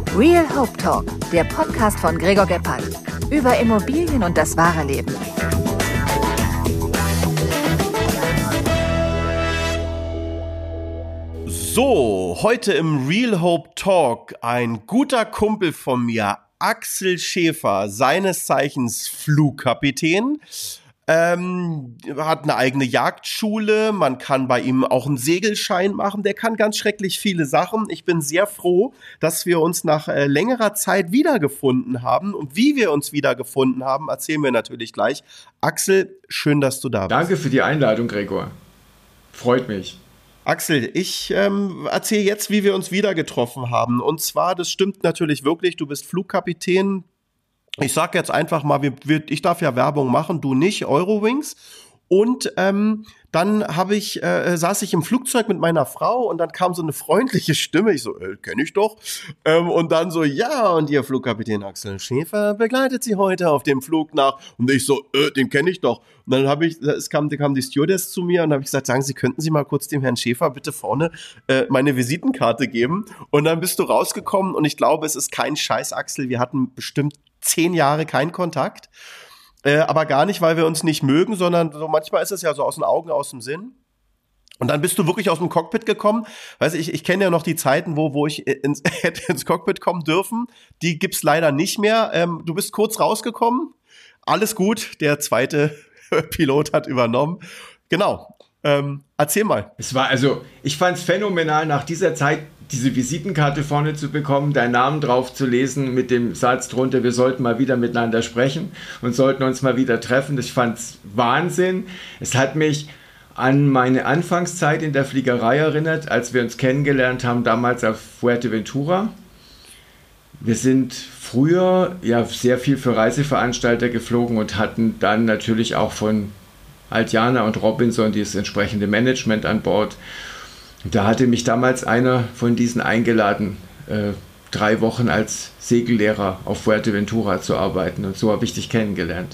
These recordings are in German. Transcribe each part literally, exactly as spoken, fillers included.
Real Hope Talk, der Podcast von Gregor Gebhardt. Über Immobilien und das wahre Leben. So, heute im Real Hope Talk ein guter Kumpel von mir, Axel Schäfer, seines Zeichens Flugkapitän. Ähm, hat eine eigene Jagdschule, man kann bei ihm auch einen Segelschein machen, der kann ganz schrecklich viele Sachen. Ich bin sehr froh, dass wir uns nach äh, längerer Zeit wiedergefunden haben, und wie wir uns wiedergefunden haben, erzählen wir natürlich gleich. Axel, schön, dass du da bist. Danke für die Einladung, Gregor. Freut mich. Axel, ich ähm, erzähle jetzt, wie wir uns wieder getroffen haben. Und zwar, das stimmt natürlich wirklich, du bist Flugkapitän. Ich sag jetzt einfach mal, wir, wir, ich darf ja Werbung machen, du nicht, Eurowings. Und ähm, dann habe ich, äh, saß ich im Flugzeug mit meiner Frau und dann kam so eine freundliche Stimme. Ich so, äh, kenne ich doch. Ähm, und dann so, ja, und Ihr Flugkapitän Axel Schäfer begleitet Sie heute auf dem Flug nach. Und ich so, äh, den kenne ich doch. Und dann habe ich, es kam, kam die Stewardess zu mir und habe ich gesagt, sagen Sie, könnten Sie mal kurz dem Herrn Schäfer bitte vorne äh, meine Visitenkarte geben? Und dann bist du rausgekommen und ich glaube, es ist kein Scheiß, Axel. Wir hatten bestimmt zehn Jahre keinen Kontakt. Äh, aber gar nicht, weil wir uns nicht mögen, sondern so manchmal ist es ja so aus den Augen, aus dem Sinn. Und dann bist du wirklich aus dem Cockpit gekommen. Weißt du, ich, ich kenne ja noch die Zeiten, wo, wo ich ins, hätte ins Cockpit kommen dürfen. Die gibt's leider nicht mehr. Ähm, du bist kurz rausgekommen. Alles gut. Der zweite Pilot hat übernommen. Genau. Ähm, erzähl mal. Es war also, ich fand es phänomenal, nach dieser Zeit diese Visitenkarte vorne zu bekommen, deinen Namen drauf zu lesen mit dem Satz drunter, wir sollten mal wieder miteinander sprechen und sollten uns mal wieder treffen. Ich fand es Wahnsinn. Es hat mich an meine Anfangszeit in der Fliegerei erinnert, als wir uns kennengelernt haben, damals auf Fuerteventura. Wir sind früher ja sehr viel für Reiseveranstalter geflogen und hatten dann natürlich auch von Altiana und Robinson dieses entsprechende Management an Bord. Da hatte mich damals einer von diesen eingeladen, äh, drei Wochen als Segellehrer auf Fuerteventura zu arbeiten. Und so habe ich dich kennengelernt.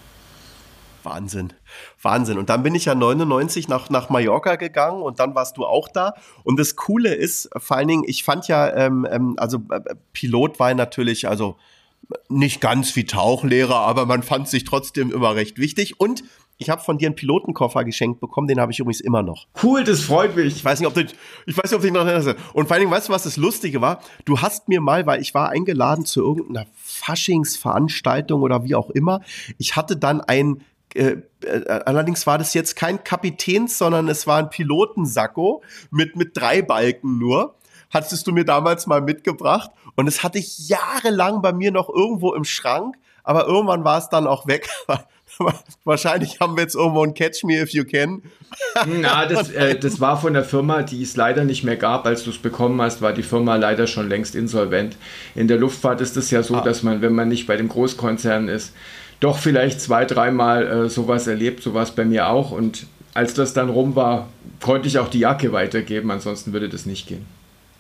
Wahnsinn, Wahnsinn. Und dann bin ich ja neunundneunzig nach, nach Mallorca gegangen und dann warst du auch da. Und das Coole ist, vor allen Dingen, ich fand ja, ähm, ähm, also äh, Pilot war natürlich, also nicht ganz wie Tauchlehrer, aber man fand sich trotzdem immer recht wichtig. Und ich habe von dir einen Pilotenkoffer geschenkt bekommen, den habe ich übrigens immer noch. Cool, das freut mich. Ich weiß nicht, ob du, ich weiß nicht, ob du dich noch erinnerst. Und vor allen Dingen, weißt du, was das Lustige war? Du hast mir mal, weil ich war eingeladen zu irgendeiner Faschingsveranstaltung oder wie auch immer. Ich hatte dann ein, äh, äh, allerdings war das jetzt kein Kapitäns, sondern es war ein Pilotensacko mit, mit drei Balken nur. Hattest du mir damals mal mitgebracht. Und das hatte ich jahrelang bei mir noch irgendwo im Schrank. Aber irgendwann war es dann auch weg. Wahrscheinlich haben wir jetzt irgendwo ein Catch Me If You Can. Na, das, äh, das war von der Firma, die es leider nicht mehr gab. Als du es bekommen hast, war die Firma leider schon längst insolvent. In der Luftfahrt ist es ja so, ah. dass man, wenn man nicht bei dem Großkonzern ist, doch vielleicht zwei, dreimal äh, sowas erlebt. So war es bei mir auch. Und als das dann rum war, konnte ich auch die Jacke weitergeben. Ansonsten würde das nicht gehen.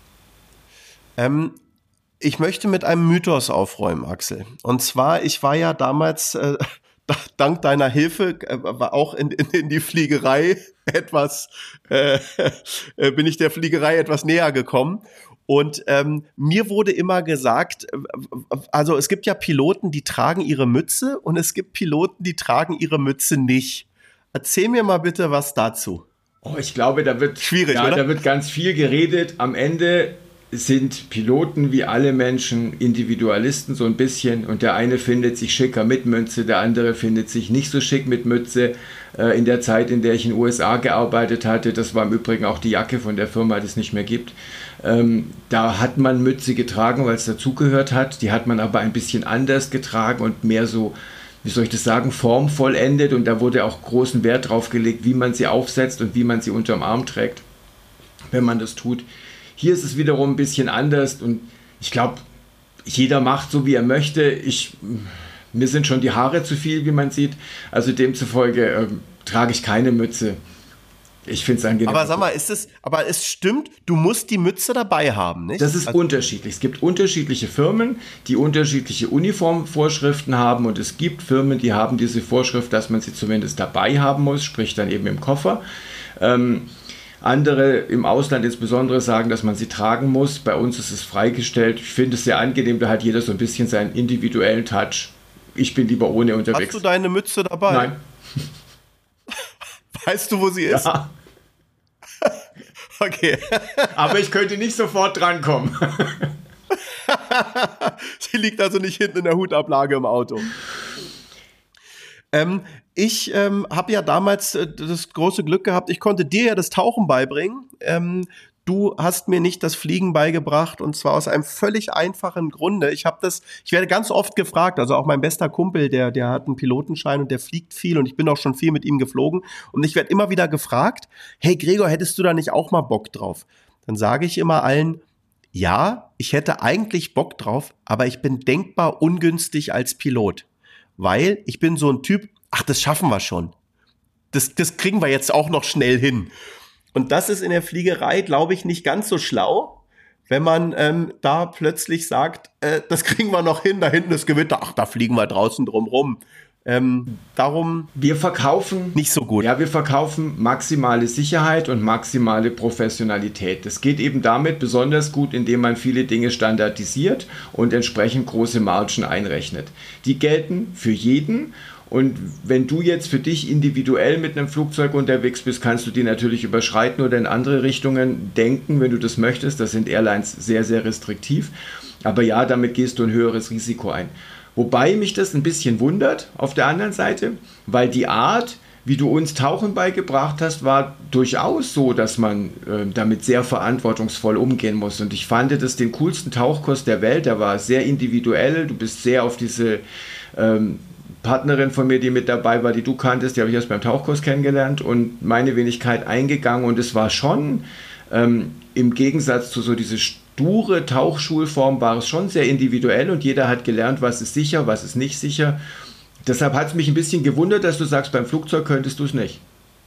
Ähm, ich möchte mit einem Mythos aufräumen, Axel. Und zwar, ich war ja damals... Äh, dank deiner Hilfe äh, war auch in, in, in die Fliegerei etwas, äh, äh, bin ich der Fliegerei etwas näher gekommen. Und ähm, mir wurde immer gesagt, äh, also es gibt ja Piloten, die tragen ihre Mütze und es gibt Piloten, die tragen ihre Mütze nicht. Erzähl mir mal bitte was dazu. Oh, ich glaube, da wird, Schwierig, ja, oder? Da wird ganz viel geredet. Am Ende sind Piloten wie alle Menschen Individualisten so ein bisschen, und der eine findet sich schicker mit Mütze, der andere findet sich nicht so schick mit Mütze. Äh, in der Zeit, in der ich in den U S A gearbeitet hatte, das war im Übrigen auch die Jacke von der Firma, die es nicht mehr gibt, ähm, da hat man Mütze getragen, weil es dazugehört hat, die hat man aber ein bisschen anders getragen und mehr so, wie soll ich das sagen, formvollendet, und da wurde auch großen Wert drauf gelegt, wie man sie aufsetzt und wie man sie unterm Arm trägt, wenn man das tut. Hier ist es wiederum ein bisschen anders und ich glaube, jeder macht so, wie er möchte. Ich, mir sind schon die Haare zu viel, wie man sieht. Also demzufolge ähm, trage ich keine Mütze. Ich finde es angenehm. Aber sag mal, ist es, aber es stimmt, du musst die Mütze dabei haben, nicht? Das ist also unterschiedlich. Es gibt unterschiedliche Firmen, die unterschiedliche Uniformvorschriften haben, und es gibt Firmen, die haben diese Vorschrift, dass man sie zumindest dabei haben muss, sprich dann eben im Koffer. Ähm, Andere im Ausland insbesondere sagen, dass man sie tragen muss. Bei uns ist es freigestellt. Ich finde es sehr angenehm, da hat jeder so ein bisschen seinen individuellen Touch. Ich bin lieber ohne unterwegs. Hast du deine Mütze dabei? Nein. Weißt du, wo sie ist? Ja. Okay. Aber ich könnte nicht sofort drankommen. Sie liegt also nicht hinten in der Hutablage im Auto. Ähm, ich ähm, habe ja damals äh, das große Glück gehabt, ich konnte dir ja das Tauchen beibringen. Ähm, du hast mir nicht das Fliegen beigebracht, und zwar aus einem völlig einfachen Grunde. Ich habe das, ich werde ganz oft gefragt, also auch mein bester Kumpel, der, der hat einen Pilotenschein und der fliegt viel und ich bin auch schon viel mit ihm geflogen, und ich werde immer wieder gefragt, hey Gregor, hättest du da nicht auch mal Bock drauf? Dann sage ich immer allen, ja, ich hätte eigentlich Bock drauf, aber ich bin denkbar ungünstig als Pilot. Weil ich bin so ein Typ, ach, das schaffen wir schon. Das, das kriegen wir jetzt auch noch schnell hin. Und das ist in der Fliegerei, glaube ich, nicht ganz so schlau, wenn man ähm, da plötzlich sagt, äh, das kriegen wir noch hin, da hinten ist Gewitter, ach, da fliegen wir draußen drum rum. Ähm, darum wir verkaufen nicht so gut. Ja, wir verkaufen maximale Sicherheit und maximale Professionalität. Das geht eben damit besonders gut, indem man viele Dinge standardisiert und entsprechend große Margen einrechnet. Die gelten für jeden. Und wenn du jetzt für dich individuell mit einem Flugzeug unterwegs bist, kannst du die natürlich überschreiten oder in andere Richtungen denken, wenn du das möchtest. Das sind Airlines sehr, sehr restriktiv. Aber ja, damit gehst du ein höheres Risiko ein. Wobei mich das ein bisschen wundert auf der anderen Seite, weil die Art, wie du uns Tauchen beigebracht hast, war durchaus so, dass man äh, damit sehr verantwortungsvoll umgehen muss. Und ich fand das den coolsten Tauchkurs der Welt, der war sehr individuell, du bist sehr auf diese ähm, Partnerin von mir, die mit dabei war, die du kanntest, die habe ich erst beim Tauchkurs kennengelernt und meine Wenigkeit eingegangen, und es war schon ähm, im Gegensatz zu so diese sture Tauchschulform war es schon sehr individuell und jeder hat gelernt, was ist sicher, was ist nicht sicher. Deshalb hat es mich ein bisschen gewundert, dass du sagst, beim Flugzeug könntest du es nicht.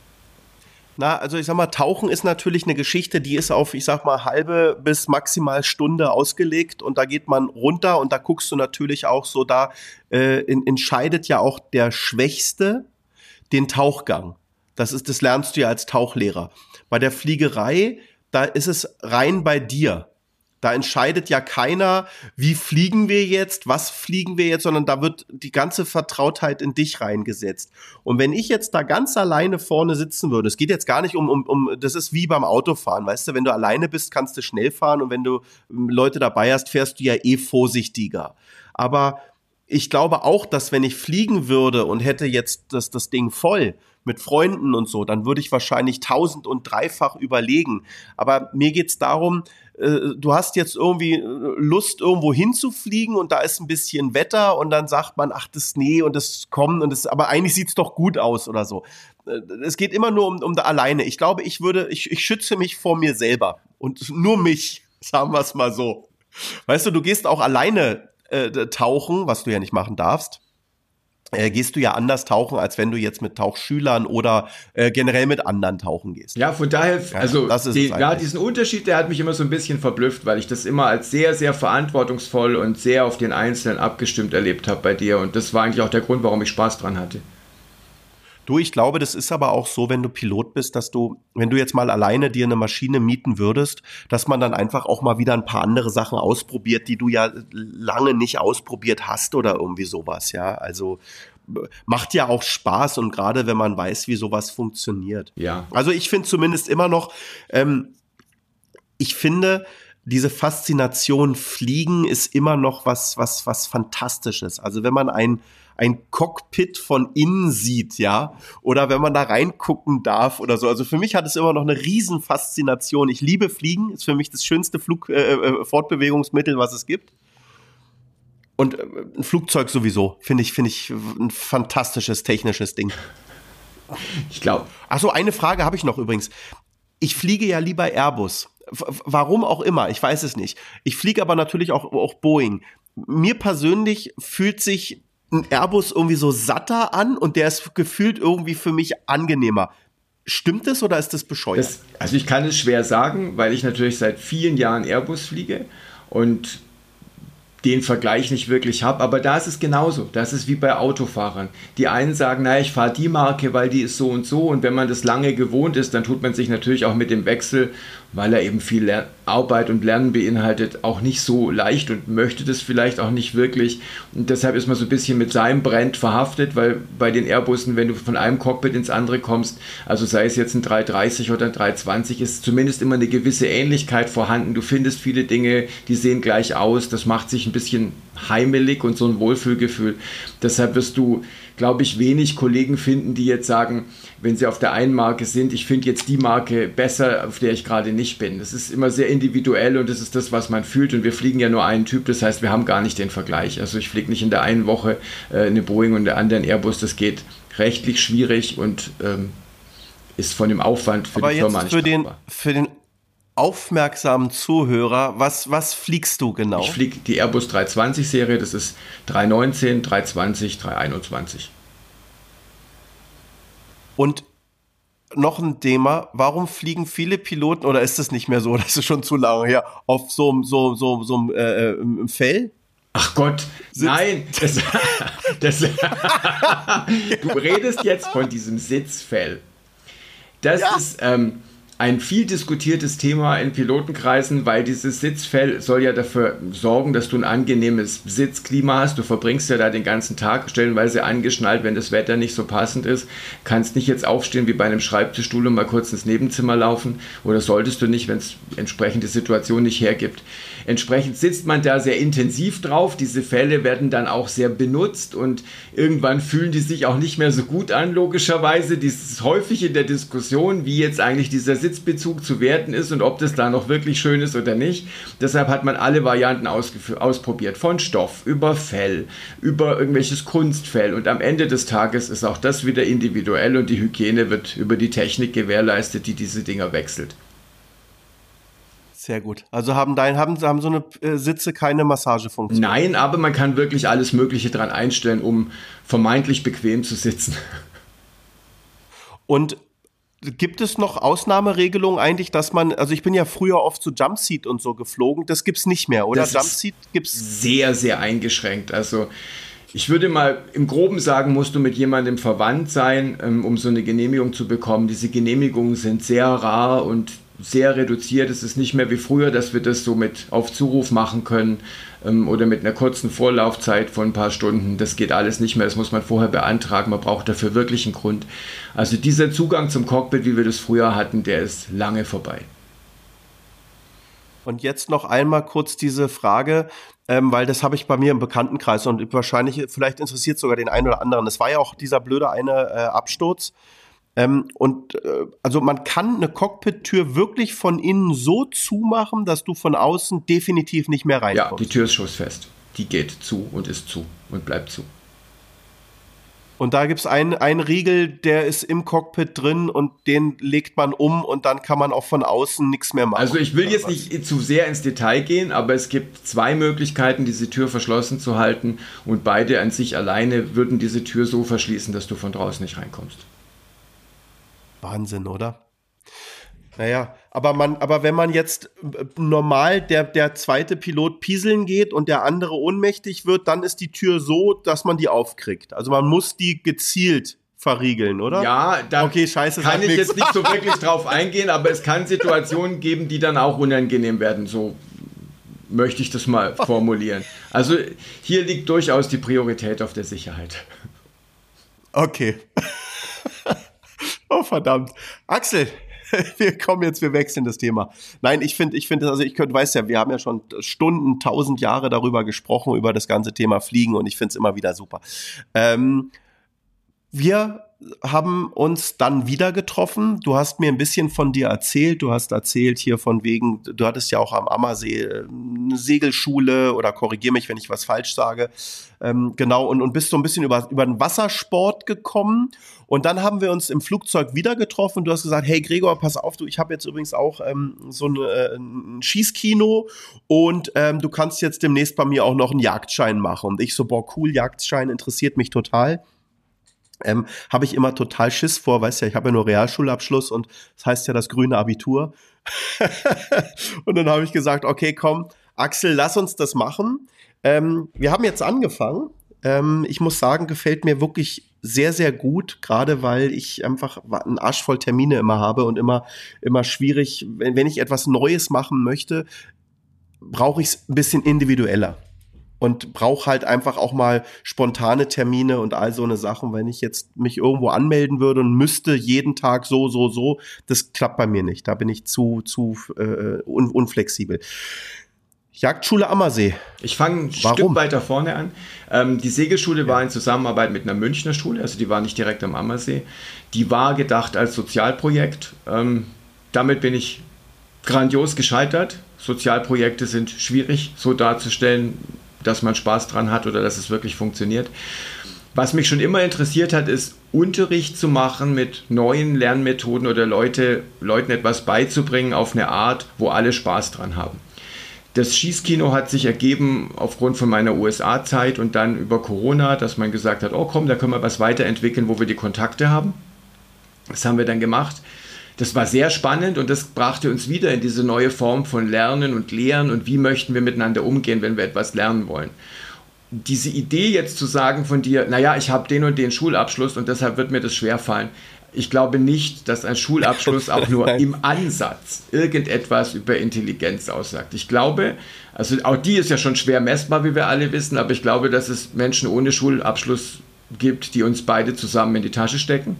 Na, also ich sag mal, Tauchen ist natürlich eine Geschichte, die ist auf, ich sag mal, halbe bis maximal Stunde ausgelegt, und da geht man runter und da guckst du natürlich auch so, da äh, in, entscheidet ja auch der Schwächste den Tauchgang. Das ist, das lernst du ja als Tauchlehrer. Bei der Fliegerei, da ist es rein bei dir. Da entscheidet ja keiner, wie fliegen wir jetzt, was fliegen wir jetzt, sondern da wird die ganze Vertrautheit in dich reingesetzt. Und wenn ich jetzt da ganz alleine vorne sitzen würde, es geht jetzt gar nicht um, um, um, das ist wie beim Autofahren, weißt du, wenn du alleine bist, kannst du schnell fahren, und wenn du Leute dabei hast, fährst du ja eh vorsichtiger. Aber ich glaube auch, dass wenn ich fliegen würde und hätte jetzt das, das Ding voll mit Freunden und so, dann würde ich wahrscheinlich tausend und dreifach überlegen. Aber mir geht's darum, du hast jetzt irgendwie Lust, irgendwo hinzufliegen, und da ist ein bisschen Wetter, und dann sagt man, ach, das nee, und das kommt, und das, aber eigentlich sieht's doch gut aus oder so. Es geht immer nur um, um da alleine. Ich glaube, ich würde, ich, ich schütze mich vor mir selber und nur mich, sagen wir es mal so. Weißt du, du gehst auch alleine äh, tauchen, was du ja nicht machen darfst. Äh, gehst du ja anders tauchen, als wenn du jetzt mit Tauchschülern oder äh, generell mit anderen tauchen gehst. Ja, von daher, also ja, die, ja, diesen Unterschied, der hat mich immer so ein bisschen verblüfft, weil ich das immer als sehr, sehr verantwortungsvoll und sehr auf den Einzelnen abgestimmt erlebt habe bei dir, und das war eigentlich auch der Grund, warum ich Spaß dran hatte. Du, ich glaube, das ist aber auch so, wenn du Pilot bist, dass du, wenn du jetzt mal alleine dir eine Maschine mieten würdest, dass man dann einfach auch mal wieder ein paar andere Sachen ausprobiert, die du ja lange nicht ausprobiert hast oder irgendwie sowas, ja. Also macht ja auch Spaß, und gerade wenn man weiß, wie sowas funktioniert. Ja. Also ich finde zumindest immer noch, ähm, ich finde, diese Faszination Fliegen ist immer noch was, was, was Fantastisches. Also wenn man ein ein Cockpit von innen sieht, ja, oder wenn man da reingucken darf oder so. Also für mich hat es immer noch eine riesen Faszination. Ich liebe Fliegen, ist für mich das schönste Flug, äh, Fortbewegungsmittel, was es gibt. Und äh, ein Flugzeug sowieso, finde ich, finde ich ein fantastisches technisches Ding. Ich glaube. Ach so, eine Frage habe ich noch übrigens. Ich fliege ja lieber Airbus. W- warum auch immer, ich weiß es nicht. Ich fliege aber natürlich auch, auch Boeing. Mir persönlich fühlt sich ein Airbus irgendwie so satter an, und der ist gefühlt irgendwie für mich angenehmer. Stimmt das oder ist das bescheuert? Das, also ich kann es schwer sagen, weil ich natürlich seit vielen Jahren Airbus fliege, und den Vergleich nicht wirklich habe, aber da ist es genauso. Das ist wie bei Autofahrern. Die einen sagen, naja, ich fahre die Marke, weil die ist so und so, und wenn man das lange gewohnt ist, dann tut man sich natürlich auch mit dem Wechsel, weil er eben viel Lern- Arbeit und Lernen beinhaltet, auch nicht so leicht und möchte das vielleicht auch nicht wirklich, und deshalb ist man so ein bisschen mit seinem Brand verhaftet, weil bei den Airbussen, wenn du von einem Cockpit ins andere kommst, also sei es jetzt ein dreihundertdreißig oder ein dreihundertzwanzig, ist zumindest immer eine gewisse Ähnlichkeit vorhanden. Du findest viele Dinge, die sehen gleich aus, das macht sich ein bisschen heimelig und so ein Wohlfühlgefühl. Deshalb wirst du, glaube ich, wenig Kollegen finden, die jetzt sagen, wenn sie auf der einen Marke sind, ich finde jetzt die Marke besser, auf der ich gerade nicht bin. Das ist immer sehr individuell und das ist das, was man fühlt, und wir fliegen ja nur einen Typ, das heißt, wir haben gar nicht den Vergleich. Also ich fliege nicht in der einen Woche äh, eine Boeing und in der anderen Airbus, das geht rechtlich schwierig und ähm, ist von dem Aufwand für Aber die Firma jetzt nicht für den, tragbar. für den aufmerksamen Zuhörer, was, was fliegst du genau? Ich fliege die Airbus dreihundertzwanzig Serie, das ist dreihundertneunzehn, dreihundertzwanzig, dreihunderteinundzwanzig. Und noch ein Thema, warum fliegen viele Piloten, oder ist es nicht mehr so, das ist schon zu lange her, auf so so so so einem äh, im Fell? Ach Gott, Sitz. nein, das, das, du redest jetzt von diesem Sitzfell. Das Ja. ist ähm, ein viel diskutiertes Thema in Pilotenkreisen, weil dieses Sitzfell soll ja dafür sorgen, dass du ein angenehmes Sitzklima hast. Du verbringst ja da den ganzen Tag stellenweise angeschnallt, wenn das Wetter nicht so passend ist. Kannst nicht jetzt aufstehen wie bei einem Schreibtischstuhl und mal kurz ins Nebenzimmer laufen, oder solltest du nicht, wenn es entsprechende Situation nicht hergibt. Entsprechend sitzt man da sehr intensiv drauf. Diese Felle werden dann auch sehr benutzt und irgendwann fühlen die sich auch nicht mehr so gut an, logischerweise. Dies ist häufig in der Diskussion, wie jetzt eigentlich dieser Sitzbezug zu werten ist und ob das da noch wirklich schön ist oder nicht. Deshalb hat man alle Varianten ausgef- ausprobiert, von Stoff über Fell, über irgendwelches Kunstfell, und am Ende des Tages ist auch das wieder individuell und die Hygiene wird über die Technik gewährleistet, die diese Dinger wechselt. Sehr gut. Also haben dein, haben, haben so eine äh, Sitze keine Massagefunktion? Nein, aber man kann wirklich alles Mögliche dran einstellen, um vermeintlich bequem zu sitzen. Und gibt es noch Ausnahmeregelungen eigentlich, dass man, also ich bin ja früher oft zu Jumpseat und so geflogen, das gibt's nicht mehr, oder? Das ist Jumpseat gibt's. sehr, sehr eingeschränkt. Also ich würde mal im Groben sagen, musst du mit jemandem verwandt sein, ähm, um so eine Genehmigung zu bekommen. Diese Genehmigungen sind sehr rar und sehr reduziert. Es ist nicht mehr wie früher, dass wir das so mit auf Zuruf machen können ähm, oder mit einer kurzen Vorlaufzeit von ein paar Stunden. Das geht alles nicht mehr. Das muss man vorher beantragen. Man braucht dafür wirklich einen Grund. Also dieser Zugang zum Cockpit, wie wir das früher hatten, der ist lange vorbei. Und jetzt noch einmal kurz diese Frage, ähm, weil das habe ich bei mir im Bekanntenkreis und wahrscheinlich, vielleicht interessiert sogar den einen oder anderen. Es war ja auch dieser blöde eine äh, Absturz. Ähm, und äh, also man kann eine Cockpit-Tür wirklich von innen so zumachen, dass du von außen definitiv nicht mehr reinkommst. Ja, die Tür ist schussfest. Die geht zu und ist zu und bleibt zu. Und da gibt's einen, einen Riegel, der ist im Cockpit drin und den legt man um und dann kann man auch von außen nichts mehr machen. Also ich will jetzt nicht zu sehr ins Detail gehen, aber es gibt zwei Möglichkeiten, diese Tür verschlossen zu halten, und beide an sich alleine würden diese Tür so verschließen, dass du von draußen nicht reinkommst. Wahnsinn, oder? Naja, aber man, aber wenn man jetzt äh, normal der, der zweite Pilot pieseln geht und der andere ohnmächtig wird, dann ist die Tür so, dass man die aufkriegt. Also man muss die gezielt verriegeln, oder? Ja, da okay, scheiße, kann sag ich nix. jetzt nicht so wirklich drauf eingehen, aber es kann Situationen geben, die dann auch unangenehm werden. So möchte ich das mal formulieren. Also hier liegt durchaus die Priorität auf der Sicherheit. Okay. Oh, verdammt. Axel, wir kommen jetzt, wir wechseln das Thema. Nein, ich finde, ich finde, also ich könnte, weiß ja, wir haben ja schon Stunden, tausend Jahre darüber gesprochen, über das ganze Thema Fliegen, und ich finde es immer wieder super. Ähm, wir haben uns dann wieder getroffen. Du hast mir ein bisschen von dir erzählt. Du hast erzählt hier von wegen, du hattest ja auch am Ammersee eine Segelschule, oder korrigier mich, wenn ich was falsch sage. Ähm, genau, und, und bist so ein bisschen über, über den Wassersport gekommen. Und dann haben wir uns im Flugzeug wieder getroffen und du hast gesagt, hey Gregor, pass auf, du, ich habe jetzt übrigens auch ähm, so ein, äh, ein Schießkino und ähm, du kannst jetzt demnächst bei mir auch noch einen Jagdschein machen. Und ich so, boah, cool, Jagdschein interessiert mich total. Ähm, habe ich immer total Schiss vor, weißt ja, ich habe ja nur Realschulabschluss und das heißt ja das grüne Abitur. Und dann habe ich gesagt, okay, komm, Axel, lass uns das machen. Ähm, wir haben jetzt angefangen. Ähm, ich muss sagen, gefällt mir wirklich sehr, sehr gut, gerade weil ich einfach einen Arsch voll Termine immer habe und immer, immer schwierig, wenn, wenn ich etwas Neues machen möchte, brauche ich es ein bisschen individueller. Und brauche halt einfach auch mal spontane Termine und all so eine Sachen. Wenn ich jetzt mich irgendwo anmelden würde und müsste jeden Tag so, so, so, das klappt bei mir nicht. Da bin ich zu, zu äh, un- unflexibel. Jagdschule Ammersee. Ich fange ein Warum? Stück weiter vorne an. Ähm, die Segelschule war in Zusammenarbeit mit einer Münchner Schule, also die war nicht direkt am Ammersee. Die war gedacht als Sozialprojekt. Ähm, damit bin ich grandios gescheitert. Sozialprojekte sind schwierig so darzustellen, dass man Spaß dran hat oder dass es wirklich funktioniert. Was mich schon immer interessiert hat, ist Unterricht zu machen mit neuen Lernmethoden oder Leute, Leuten etwas beizubringen auf eine Art, wo alle Spaß dran haben. Das Schießkino hat sich ergeben aufgrund von meiner U S A-Zeit und dann über Corona, dass man gesagt hat, oh komm, da können wir was weiterentwickeln, wo wir die Kontakte haben. Das haben wir dann gemacht. Das war sehr spannend und das brachte uns wieder in diese neue Form von Lernen und Lehren und wie möchten wir miteinander umgehen, wenn wir etwas lernen wollen. Diese Idee jetzt zu sagen von dir, naja, ich habe den und den Schulabschluss und deshalb wird mir das schwerfallen. Ich glaube nicht, dass ein Schulabschluss auch nur im Ansatz irgendetwas über Intelligenz aussagt. Ich glaube, also auch die ist ja schon schwer messbar, wie wir alle wissen, aber ich glaube, dass es Menschen ohne Schulabschluss gibt, die uns beide zusammen in die Tasche stecken.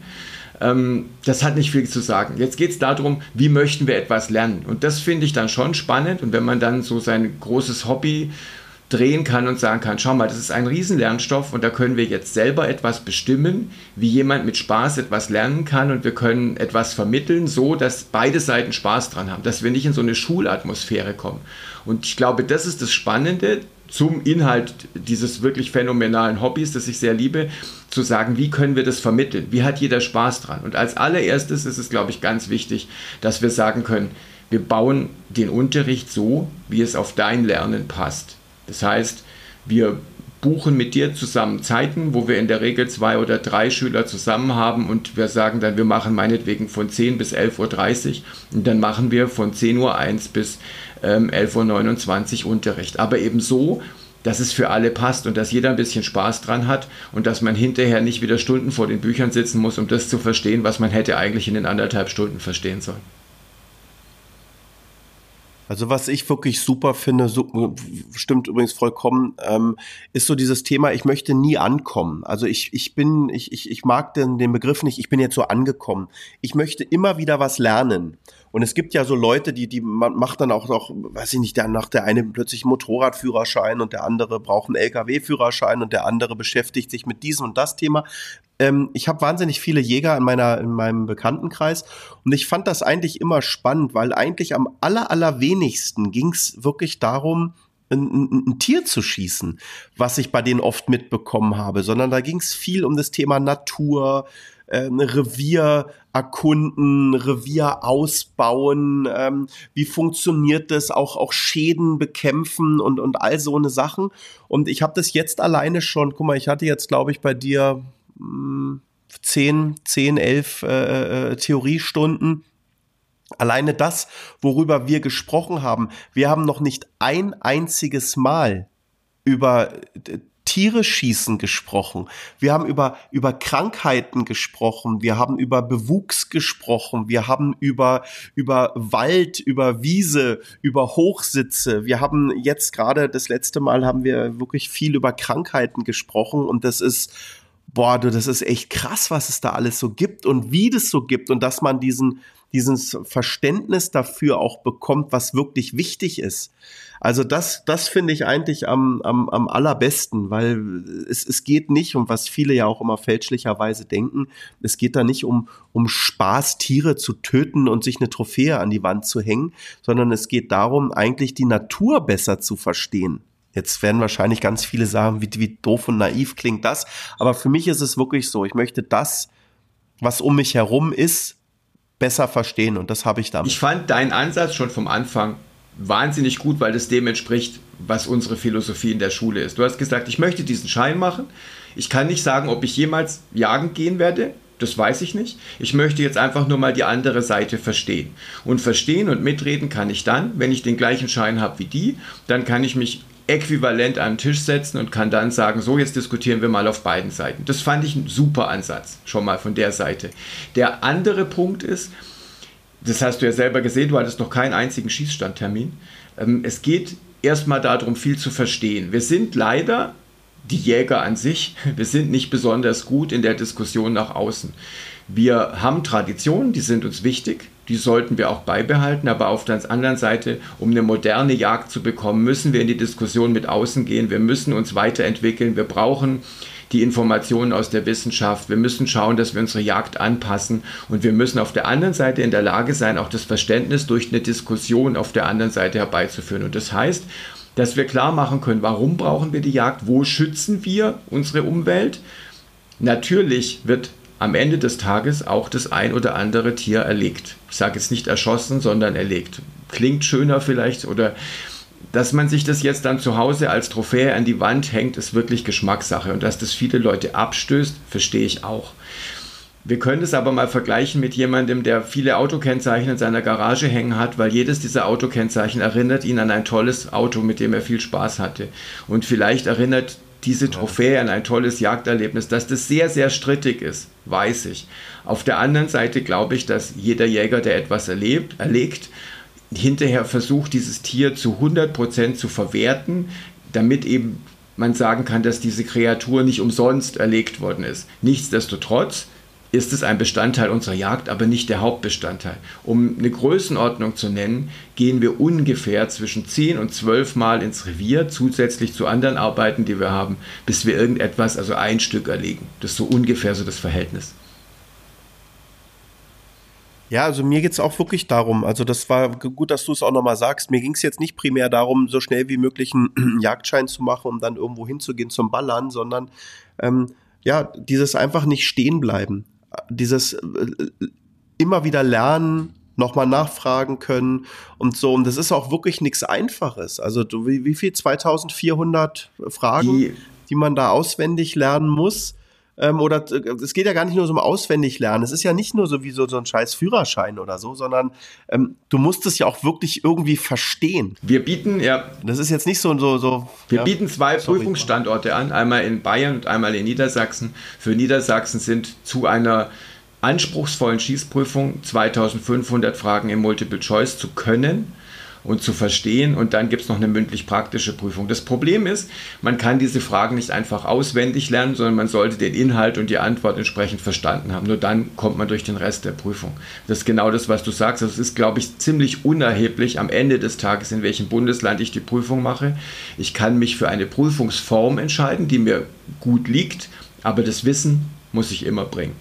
Das hat nicht viel zu sagen. Jetzt geht es darum, wie möchten wir etwas lernen. Und das finde ich dann schon spannend. Und wenn man dann so sein großes Hobby drehen kann und sagen kann, schau mal, das ist ein Riesenlernstoff und da können wir jetzt selber etwas bestimmen, wie jemand mit Spaß etwas lernen kann und wir können etwas vermitteln, so dass beide Seiten Spaß dran haben, dass wir nicht in so eine Schulatmosphäre kommen. Und ich glaube, das ist das Spannende zum Inhalt dieses wirklich phänomenalen Hobbys, das ich sehr liebe, zu sagen, wie können wir das vermitteln? Wie hat jeder Spaß dran? Und als allererstes ist es, glaube ich, ganz wichtig, dass wir sagen können, wir bauen den Unterricht so, wie es auf dein Lernen passt. Das heißt, wir buchen mit dir zusammen Zeiten, wo wir in der Regel zwei oder drei Schüler zusammen haben und wir sagen dann, wir machen meinetwegen von zehn bis elf Uhr dreißig und dann machen wir von zehn Uhr eins bis ähm, elf Uhr neunundzwanzig Unterricht. Aber eben so, dass es für alle passt und dass jeder ein bisschen Spaß dran hat und dass man hinterher nicht wieder Stunden vor den Büchern sitzen muss, um das zu verstehen, was man hätte eigentlich in den anderthalb Stunden verstehen sollen. Also was ich wirklich super finde, so, stimmt übrigens vollkommen, ähm, ist so dieses Thema, ich möchte nie ankommen. Also ich ich bin, ich ich ich mag den, den Begriff nicht, ich bin jetzt so angekommen. Ich möchte immer wieder was lernen. Und es gibt ja so Leute, die die man macht dann auch noch, weiß ich nicht, der nach der eine plötzlich einen Motorradführerschein und der andere braucht einen L K W-Führerschein und der andere beschäftigt sich mit diesem und das Thema. Ähm, ich habe wahnsinnig viele Jäger in meiner in meinem Bekanntenkreis und ich fand das eigentlich immer spannend, weil eigentlich am aller allerwenigsten ging es wirklich darum, Ein, ein, ein Tier zu schießen, was ich bei denen oft mitbekommen habe, sondern da ging es viel um das Thema Natur, äh, Revier erkunden, Revier ausbauen, ähm, wie funktioniert das, auch auch Schäden bekämpfen und und all so eine Sachen. Und ich habe das jetzt alleine schon, guck mal, ich hatte jetzt, glaube ich, bei dir mh, zehn, zehn, elf äh, äh, Theoriestunden. Alleine das, worüber wir gesprochen haben, wir haben noch nicht ein einziges Mal über Tiere schießen gesprochen. Wir haben über, über Krankheiten gesprochen. Wir haben über Bewuchs gesprochen. Wir haben über, über Wald, über Wiese, über Hochsitze. Wir haben jetzt gerade, das letzte Mal haben wir wirklich viel über Krankheiten gesprochen und das ist, boah, du, das ist echt krass, was es da alles so gibt und wie das so gibt und dass man diesen dieses Verständnis dafür auch bekommt, was wirklich wichtig ist. Also das, das finde ich eigentlich am, am, am allerbesten, weil es, es geht nicht, und was viele ja auch immer fälschlicherweise denken, es geht da nicht um, um Spaß, Tiere zu töten und sich eine Trophäe an die Wand zu hängen, sondern es geht darum, eigentlich die Natur besser zu verstehen. Jetzt werden wahrscheinlich ganz viele sagen, wie, wie doof und naiv klingt das, aber für mich ist es wirklich so, ich möchte das, was um mich herum ist, besser verstehen und das habe ich damit. Ich fand deinen Ansatz schon vom Anfang wahnsinnig gut, weil das dem entspricht, was unsere Philosophie in der Schule ist. Du hast gesagt, ich möchte diesen Schein machen. Ich kann nicht sagen, ob ich jemals jagen gehen werde. Das weiß ich nicht. Ich möchte jetzt einfach nur mal die andere Seite verstehen. Und verstehen und mitreden kann ich dann, wenn ich den gleichen Schein habe wie die, dann kann ich mich äquivalent an den Tisch setzen und kann dann sagen, so, jetzt diskutieren wir mal auf beiden Seiten. Das fand ich ein super Ansatz, schon mal von der Seite. Der andere Punkt ist, das hast du ja selber gesehen, du hattest noch keinen einzigen Schießstandtermin. Es geht erstmal darum, viel zu verstehen. Wir sind leider, die Jäger an sich, wir sind nicht besonders gut in der Diskussion nach außen. Wir haben Traditionen, die sind uns wichtig, die sollten wir auch beibehalten, aber auf der anderen Seite, um eine moderne Jagd zu bekommen, müssen wir in die Diskussion mit außen gehen, wir müssen uns weiterentwickeln, wir brauchen die Informationen aus der Wissenschaft, wir müssen schauen, dass wir unsere Jagd anpassen und wir müssen auf der anderen Seite in der Lage sein, auch das Verständnis durch eine Diskussion auf der anderen Seite herbeizuführen. Und das heißt, dass wir klar machen können, warum brauchen wir die Jagd, wo schützen wir unsere Umwelt. Natürlich wird am Ende des Tages auch das ein oder andere Tier erlegt. Ich sage jetzt nicht erschossen, sondern erlegt. Klingt schöner vielleicht, oder dass man sich das jetzt dann zu Hause als Trophäe an die Wand hängt, ist wirklich Geschmackssache. Und dass das viele Leute abstößt, verstehe ich auch. Wir können es aber mal vergleichen mit jemandem, der viele Autokennzeichen in seiner Garage hängen hat, weil jedes dieser Autokennzeichen erinnert ihn an ein tolles Auto, mit dem er viel Spaß hatte. Und vielleicht erinnert diese Trophäe an ein tolles Jagderlebnis. Dass das sehr, sehr strittig ist, weiß ich. Auf der anderen Seite glaube ich, dass jeder Jäger, der etwas erlebt, erlegt, hinterher versucht, dieses Tier zu hundert Prozent zu verwerten, damit eben man sagen kann, dass diese Kreatur nicht umsonst erlegt worden ist. Nichtsdestotrotz ist es ein Bestandteil unserer Jagd, aber nicht der Hauptbestandteil. Um eine Größenordnung zu nennen, gehen wir ungefähr zwischen zehn und zwölf Mal ins Revier, zusätzlich zu anderen Arbeiten, die wir haben, bis wir irgendetwas, also ein Stück erlegen. Das ist so ungefähr so das Verhältnis. Ja, also mir geht's auch wirklich darum, also das war gut, dass du es auch nochmal sagst, mir ging es jetzt nicht primär darum, so schnell wie möglich einen Jagdschein zu machen, um dann irgendwo hinzugehen zum Ballern, sondern ähm, ja, dieses einfach nicht stehen bleiben, dieses äh, immer wieder lernen, nochmal nachfragen können und so, und das ist auch wirklich nichts Einfaches, also du, wie, wie viel, zweitausendvierhundert Fragen, die, die man da auswendig lernen muss. Ähm, oder es geht ja gar nicht nur so um Auswendiglernen. Es ist ja nicht nur so wie so, so ein scheiß Führerschein oder so, sondern ähm, du musst es ja auch wirklich irgendwie verstehen. Wir bieten, ja. Das ist jetzt nicht so, so, so Wir ja, bieten zwei sorry. Prüfungsstandorte an, einmal in Bayern und einmal in Niedersachsen. Für Niedersachsen sind zu einer anspruchsvollen Schießprüfung zweitausendfünfhundert Fragen im Multiple Choice zu können und zu verstehen, und dann gibt es noch eine mündlich-praktische Prüfung. Das Problem ist, man kann diese Fragen nicht einfach auswendig lernen, sondern man sollte den Inhalt und die Antwort entsprechend verstanden haben. Nur dann kommt man durch den Rest der Prüfung. Das ist genau das, was du sagst. Also es ist, glaube ich, ziemlich unerheblich am Ende des Tages, in welchem Bundesland ich die Prüfung mache. Ich kann mich für eine Prüfungsform entscheiden, die mir gut liegt, aber das Wissen muss ich immer bringen.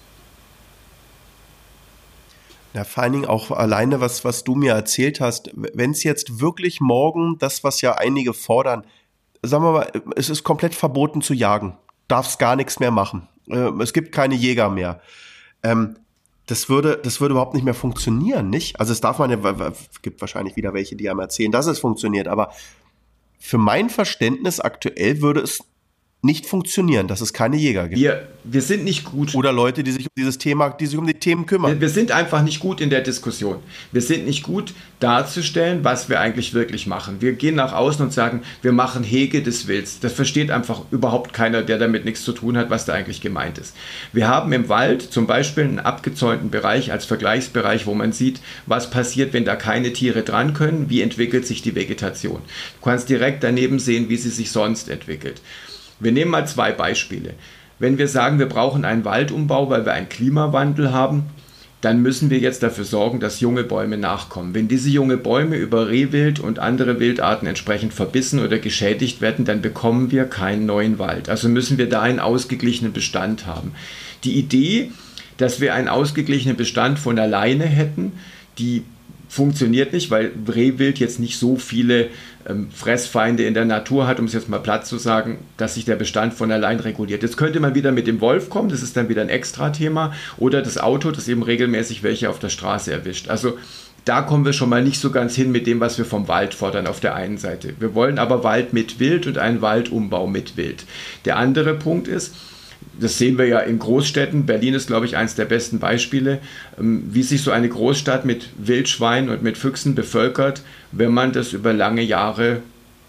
Ja, vor allen Dingen auch alleine, was, was du mir erzählt hast, wenn es jetzt wirklich morgen, das, was ja einige fordern, sagen wir mal, es ist komplett verboten zu jagen, darfst gar nichts mehr machen, äh, es gibt keine Jäger mehr, ähm, das würde, das würde überhaupt nicht mehr funktionieren, nicht? Also es darf man ja, es gibt wahrscheinlich wieder welche, die einem erzählen, dass es funktioniert, aber für mein Verständnis aktuell würde es nicht funktionieren, dass es keine Jäger gibt. Wir, wir sind nicht gut. Oder Leute, die sich um dieses Thema, die sich um die Themen kümmern. Wir, wir sind einfach nicht gut in der Diskussion. Wir sind nicht gut darzustellen, was wir eigentlich wirklich machen. Wir gehen nach außen und sagen, wir machen Hege des Wilds. Das versteht einfach überhaupt keiner, der damit nichts zu tun hat, was da eigentlich gemeint ist. Wir haben im Wald zum Beispiel einen abgezäunten Bereich als Vergleichsbereich, wo man sieht, was passiert, wenn da keine Tiere dran können, wie entwickelt sich die Vegetation. Du kannst direkt daneben sehen, wie sie sich sonst entwickelt. Wir nehmen mal zwei Beispiele. Wenn wir sagen, wir brauchen einen Waldumbau, weil wir einen Klimawandel haben, dann müssen wir jetzt dafür sorgen, dass junge Bäume nachkommen. Wenn diese junge Bäume über Rehwild und andere Wildarten entsprechend verbissen oder geschädigt werden, dann bekommen wir keinen neuen Wald. Also müssen wir da einen ausgeglichenen Bestand haben. Die Idee, dass wir einen ausgeglichenen Bestand von alleine hätten, die funktioniert nicht, weil Rehwild jetzt nicht so viele ähm, Fressfeinde in der Natur hat, um es jetzt mal platt zu sagen, dass sich der Bestand von allein reguliert. Jetzt könnte man wieder mit dem Wolf kommen, das ist dann wieder ein Extra-Thema, oder das Auto, das eben regelmäßig welche auf der Straße erwischt. Also da kommen wir schon mal nicht so ganz hin mit dem, was wir vom Wald fordern auf der einen Seite. Wir wollen aber Wald mit Wild und einen Waldumbau mit Wild. Der andere Punkt ist, das sehen wir ja in Großstädten, Berlin ist, glaube ich, eines der besten Beispiele, wie sich so eine Großstadt mit Wildschweinen und mit Füchsen bevölkert, wenn man das über lange Jahre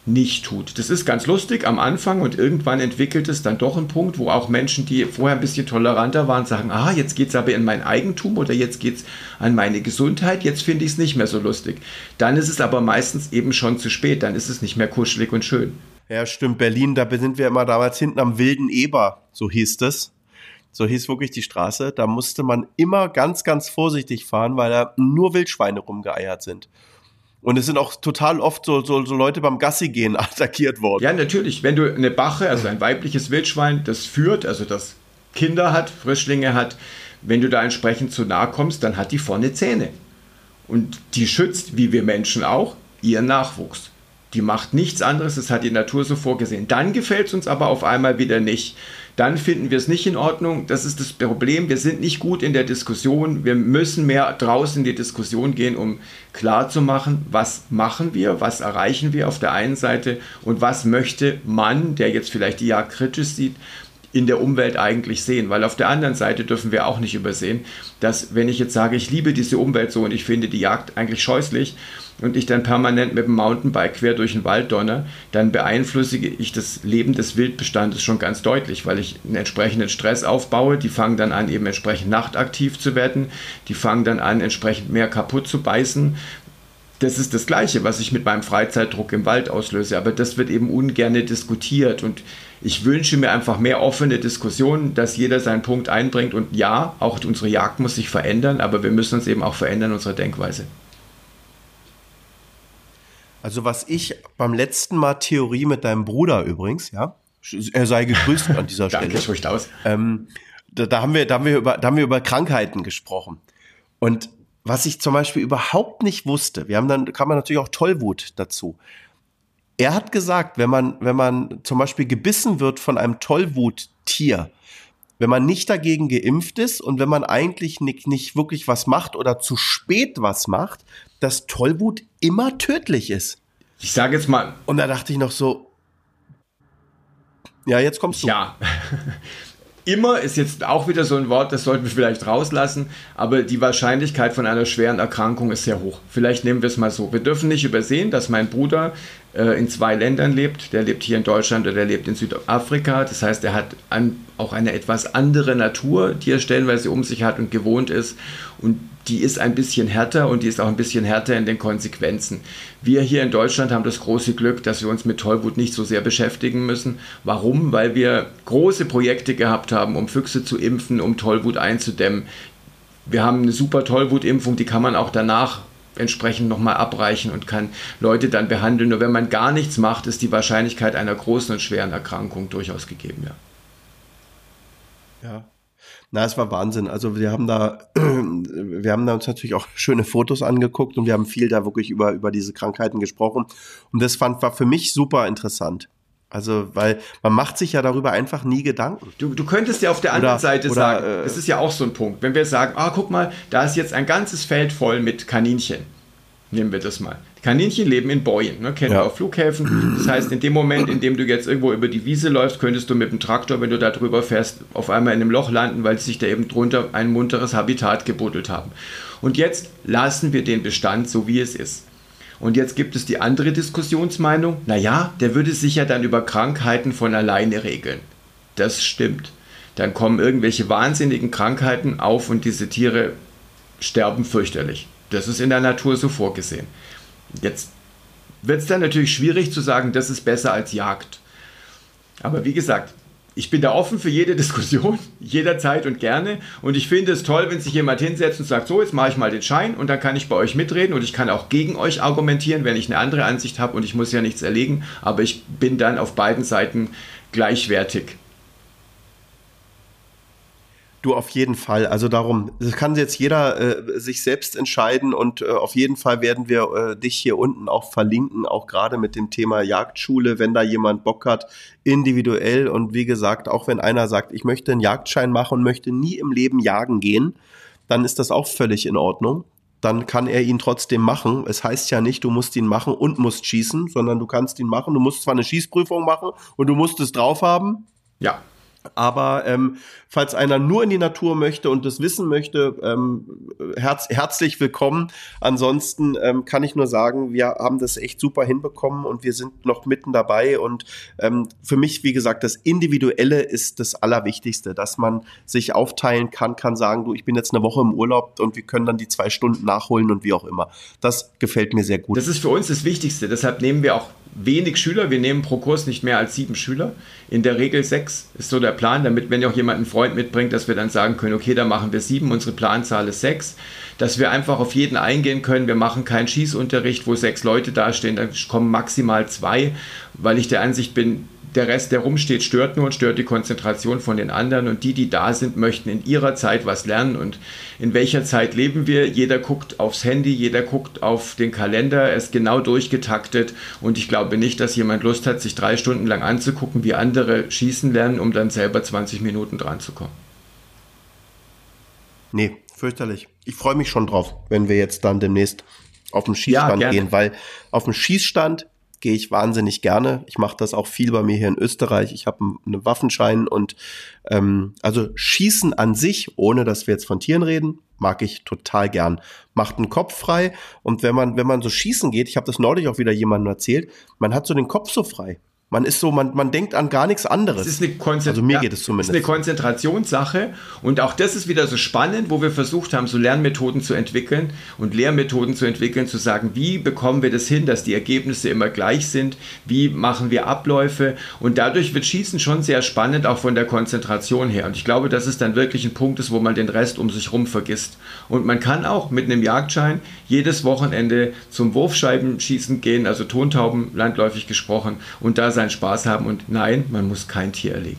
nicht tut. Das ist ganz lustig am Anfang und irgendwann entwickelt es dann doch einen Punkt, wo auch Menschen, die vorher ein bisschen toleranter waren, sagen, ah, jetzt geht es aber in mein Eigentum oder jetzt geht es an meine Gesundheit, jetzt finde ich es nicht mehr so lustig. Dann ist es aber meistens eben schon zu spät, dann ist es nicht mehr kuschelig und schön. Ja, stimmt, Berlin, da sind wir immer damals hinten am Wilden Eber, so hieß das. So hieß wirklich die Straße. Da musste man immer ganz, ganz vorsichtig fahren, weil da nur Wildschweine rumgeeiert sind. Und es sind auch total oft so, so, so Leute beim Gassi gehen attackiert worden. Ja, natürlich. Wenn du eine Bache, also ein weibliches Wildschwein, das führt, also das Kinder hat, Frischlinge hat, wenn du da entsprechend zu nahe kommst, dann hat die vorne Zähne. Und die schützt, wie wir Menschen auch, ihren Nachwuchs. Die macht nichts anderes, das hat die Natur so vorgesehen. Dann gefällt es uns aber auf einmal wieder nicht. Dann finden wir es nicht in Ordnung. Das ist das Problem. Wir sind nicht gut in der Diskussion. Wir müssen mehr draußen in die Diskussion gehen, um klarzumachen, was machen wir, was erreichen wir auf der einen Seite und was möchte man, der jetzt vielleicht die Jagd kritisch sieht, in der Umwelt eigentlich sehen. Weil auf der anderen Seite dürfen wir auch nicht übersehen, dass wenn ich jetzt sage, ich liebe diese Umwelt so und ich finde die Jagd eigentlich scheußlich und ich dann permanent mit dem Mountainbike quer durch den Wald donner, dann beeinflusse ich das Leben des Wildbestandes schon ganz deutlich, weil ich einen entsprechenden Stress aufbaue. Die fangen dann an, eben entsprechend nachtaktiv zu werden. Die fangen dann an, entsprechend mehr kaputt zu beißen. Das ist das Gleiche, was ich mit meinem Freizeitdruck im Wald auslöse. Aber das wird eben ungern diskutiert. Und ich wünsche mir einfach mehr offene Diskussionen, dass jeder seinen Punkt einbringt. Und ja, auch unsere Jagd muss sich verändern, aber wir müssen uns eben auch verändern, unsere Denkweise. Also was ich beim letzten Mal Theorie mit deinem Bruder übrigens, ja, er sei gegrüßt an dieser Stelle. Danke, spricht aus. Ähm, da, da haben wir, da haben wir über, da haben wir über Krankheiten gesprochen. Und was ich zum Beispiel überhaupt nicht wusste, wir haben dann, kam man natürlich auch Tollwut dazu. Er hat gesagt, wenn man, wenn man zum Beispiel gebissen wird von einem Tollwuttier, wenn man nicht dagegen geimpft ist und wenn man eigentlich nicht, nicht wirklich was macht oder zu spät was macht, dass Tollwut immer tödlich ist. Ich sage jetzt mal. Und da dachte ich noch so, ja, jetzt kommst du. Ja. Immer ist jetzt auch wieder so ein Wort, das sollten wir vielleicht rauslassen, aber die Wahrscheinlichkeit von einer schweren Erkrankung ist sehr hoch. Vielleicht nehmen wir es mal so. Wir dürfen nicht übersehen, dass mein Bruder äh, in zwei Ländern lebt. Der lebt hier in Deutschland oder der lebt in Südafrika. Das heißt, er hat an, auch eine etwas andere Natur, die er stellenweise um sich hat und gewohnt ist. Und die ist ein bisschen härter und die ist auch ein bisschen härter in den Konsequenzen. Wir hier in Deutschland haben das große Glück, dass wir uns mit Tollwut nicht so sehr beschäftigen müssen. Warum? Weil wir große Projekte gehabt haben, um Füchse zu impfen, um Tollwut einzudämmen. Wir haben eine super Tollwutimpfung, die kann man auch danach entsprechend nochmal abreichen und kann Leute dann behandeln. Nur wenn man gar nichts macht, ist die Wahrscheinlichkeit einer großen und schweren Erkrankung durchaus gegeben, ja. Ja. Na, es war Wahnsinn. Also wir haben da, wir haben da uns natürlich auch schöne Fotos angeguckt und wir haben viel da wirklich über, über diese Krankheiten gesprochen. Und das fand, war für mich super interessant. Also, weil man macht sich ja darüber einfach nie Gedanken. Du, du könntest ja auf der anderen oder, Seite oder, sagen, äh, das ist ja auch so ein Punkt, wenn wir sagen, ah, guck mal, da ist jetzt ein ganzes Feld voll mit Kaninchen. Nehmen wir das mal. Kaninchen leben in Bojen, ne? Kennen ja. wir auf Flughäfen. Das heißt, in dem Moment, in dem du jetzt irgendwo über die Wiese läufst, könntest du mit dem Traktor, wenn du da drüber fährst, auf einmal in einem Loch landen, weil sie sich da eben drunter ein munteres Habitat gebuddelt haben. Und jetzt lassen wir den Bestand so, wie es ist. Und jetzt gibt es die andere Diskussionsmeinung, naja, der würde sich ja dann über Krankheiten von alleine regeln. Das stimmt. Dann kommen irgendwelche wahnsinnigen Krankheiten auf und diese Tiere sterben fürchterlich. Das ist in der Natur so vorgesehen. Jetzt wird es dann natürlich schwierig zu sagen, das ist besser als Jagd. Aber wie gesagt, ich bin da offen für jede Diskussion, jederzeit und gerne. Und ich finde es toll, wenn sich jemand hinsetzt und sagt, so, jetzt mache ich mal den Schein und dann kann ich bei euch mitreden und ich kann auch gegen euch argumentieren, wenn ich eine andere Ansicht habe und ich muss ja nichts erlegen. Aber ich bin dann auf beiden Seiten gleichwertig. Du, auf jeden Fall. Also darum, das kann jetzt jeder äh, sich selbst entscheiden und äh, auf jeden Fall werden wir äh, dich hier unten auch verlinken, auch gerade mit dem Thema Jagdschule, wenn da jemand Bock hat, individuell. Und wie gesagt, auch wenn einer sagt, ich möchte einen Jagdschein machen und möchte nie im Leben jagen gehen, dann ist das auch völlig in Ordnung. Dann kann er ihn trotzdem machen. Es heißt ja nicht, du musst ihn machen und musst schießen, sondern du kannst ihn machen. Du musst zwar eine Schießprüfung machen und du musst es drauf haben. Ja. Aber ähm, falls einer nur in die Natur möchte und das wissen möchte, ähm, herz, herzlich willkommen. Ansonsten ähm, kann ich nur sagen, wir haben das echt super hinbekommen und wir sind noch mitten dabei. Und ähm, für mich, wie gesagt, das Individuelle ist das Allerwichtigste, dass man sich aufteilen kann, kann sagen, du, ich bin jetzt eine Woche im Urlaub und wir können dann die zwei Stunden nachholen und wie auch immer. Das gefällt mir sehr gut. Das ist für uns das Wichtigste. Deshalb nehmen wir auch wenig Schüler. Wir nehmen pro Kurs nicht mehr als sieben Schüler. In der Regel sechs ist so der Plan, damit, wenn auch jemand einen Freund mitbringt, dass wir dann sagen können, okay, da machen wir sieben, unsere Planzahl ist sechs, dass wir einfach auf jeden eingehen können. Wir machen keinen Schießunterricht, wo sechs Leute dastehen, dann kommen maximal zwei, weil ich der Ansicht bin, der Rest, der rumsteht, stört nur und stört die Konzentration von den anderen. Und die, die da sind, möchten in ihrer Zeit was lernen. Und in welcher Zeit leben wir? Jeder guckt aufs Handy, jeder guckt auf den Kalender, er ist genau durchgetaktet. Und ich glaube nicht, dass jemand Lust hat, sich drei Stunden lang anzugucken, wie andere schießen lernen, um dann selber zwanzig Minuten dran zu kommen. Nee, fürchterlich. Ich freue mich schon drauf, wenn wir jetzt dann demnächst auf den Schießstand ja, gehen, weil auf dem Schießstand gehe ich wahnsinnig gerne. Ich mache das auch viel bei mir hier in Österreich. Ich habe einen Waffenschein und ähm, also Schießen an sich, ohne dass wir jetzt von Tieren reden, mag ich total gern. Macht den Kopf frei und wenn man wenn man so schießen geht, ich habe das neulich auch wieder jemandem erzählt, man hat so den Kopf so frei. Man ist so, man, man denkt an gar nichts anderes. Es ist eine Konzentration, also mir geht es zumindest. Es ist eine Konzentrationssache und auch das ist wieder so spannend, wo wir versucht haben, so Lernmethoden zu entwickeln und Lehrmethoden zu entwickeln, zu sagen, wie bekommen wir das hin, dass die Ergebnisse immer gleich sind, wie machen wir Abläufe und dadurch wird Schießen schon sehr spannend, auch von der Konzentration her und ich glaube, dass es dann wirklich ein Punkt ist, wo man den Rest um sich rum vergisst und man kann auch mit einem Jagdschein jedes Wochenende zum Wurfscheibenschießen gehen, also Tontauben, landläufig gesprochen und da sein Spaß haben und nein, man muss kein Tier erlegen.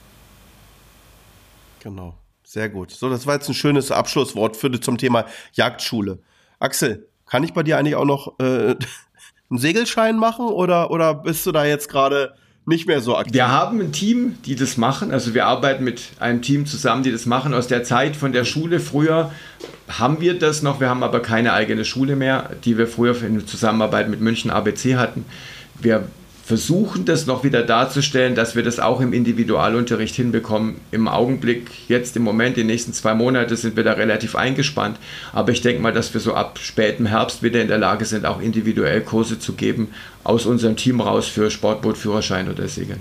Genau, sehr gut. So, das war jetzt ein schönes Abschlusswort für, zum Thema Jagdschule. Axel, kann ich bei dir eigentlich auch noch äh, einen Segelschein machen oder, oder bist du da jetzt gerade nicht mehr so aktiv? Wir haben ein Team, die das machen. Also wir arbeiten mit einem Team zusammen, die das machen. Aus der Zeit von der Schule früher haben wir das noch. Wir haben aber keine eigene Schule mehr, die wir früher in Zusammenarbeit mit München A B C hatten. Wir versuchen das noch wieder darzustellen, dass wir das auch im Individualunterricht hinbekommen. Im Augenblick, jetzt im Moment, die nächsten zwei Monate sind wir da relativ eingespannt. Aber ich denke mal, dass wir so ab spätem Herbst wieder in der Lage sind, auch individuell Kurse zu geben, aus unserem Team raus für Sportbootführerschein oder Segeln.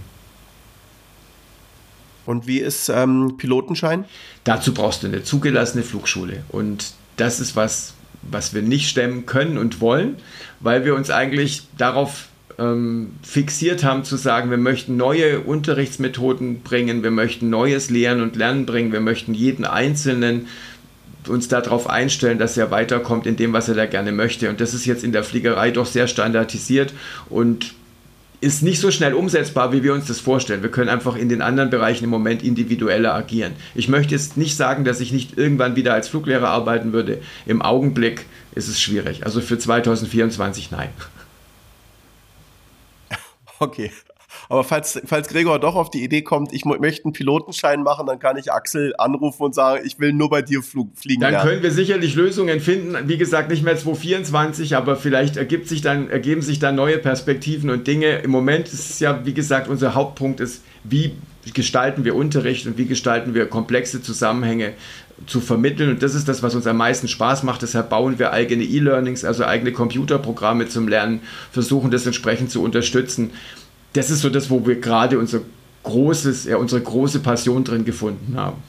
Und wie ist ähm, Pilotenschein? Dazu brauchst du eine zugelassene Flugschule. Und das ist was, was wir nicht stemmen können und wollen, weil wir uns eigentlich darauf fixiert haben zu sagen, wir möchten neue Unterrichtsmethoden bringen, wir möchten neues Lehren und Lernen bringen, wir möchten jeden Einzelnen uns darauf einstellen, dass er weiterkommt in dem, was er da gerne möchte. Und das ist jetzt in der Fliegerei doch sehr standardisiert und ist nicht so schnell umsetzbar, wie wir uns das vorstellen. Wir können einfach in den anderen Bereichen im Moment individueller agieren. Ich möchte jetzt nicht sagen, dass ich nicht irgendwann wieder als Fluglehrer arbeiten würde. Im Augenblick ist es schwierig. Also für zwanzig vierundzwanzig nein. Okay, aber falls, falls Gregor doch auf die Idee kommt, ich möchte einen Pilotenschein machen, dann kann ich Axel anrufen und sagen, ich will nur bei dir flug, fliegen Dann lernen. Können wir sicherlich Lösungen finden, wie gesagt, nicht mehr zwanzig vierundzwanzig, aber vielleicht ergibt sich dann, ergeben sich dann neue Perspektiven und Dinge. Im Moment ist es ja, wie gesagt, unser Hauptpunkt ist, wie gestalten wir Unterricht und wie gestalten wir komplexe Zusammenhänge zu vermitteln und das ist das, was uns am meisten Spaß macht. Deshalb bauen wir eigene E-Learnings, also eigene Computerprogramme zum Lernen, versuchen das entsprechend zu unterstützen. Das ist so das, wo wir gerade unser großes, ja, unsere große Passion drin gefunden haben.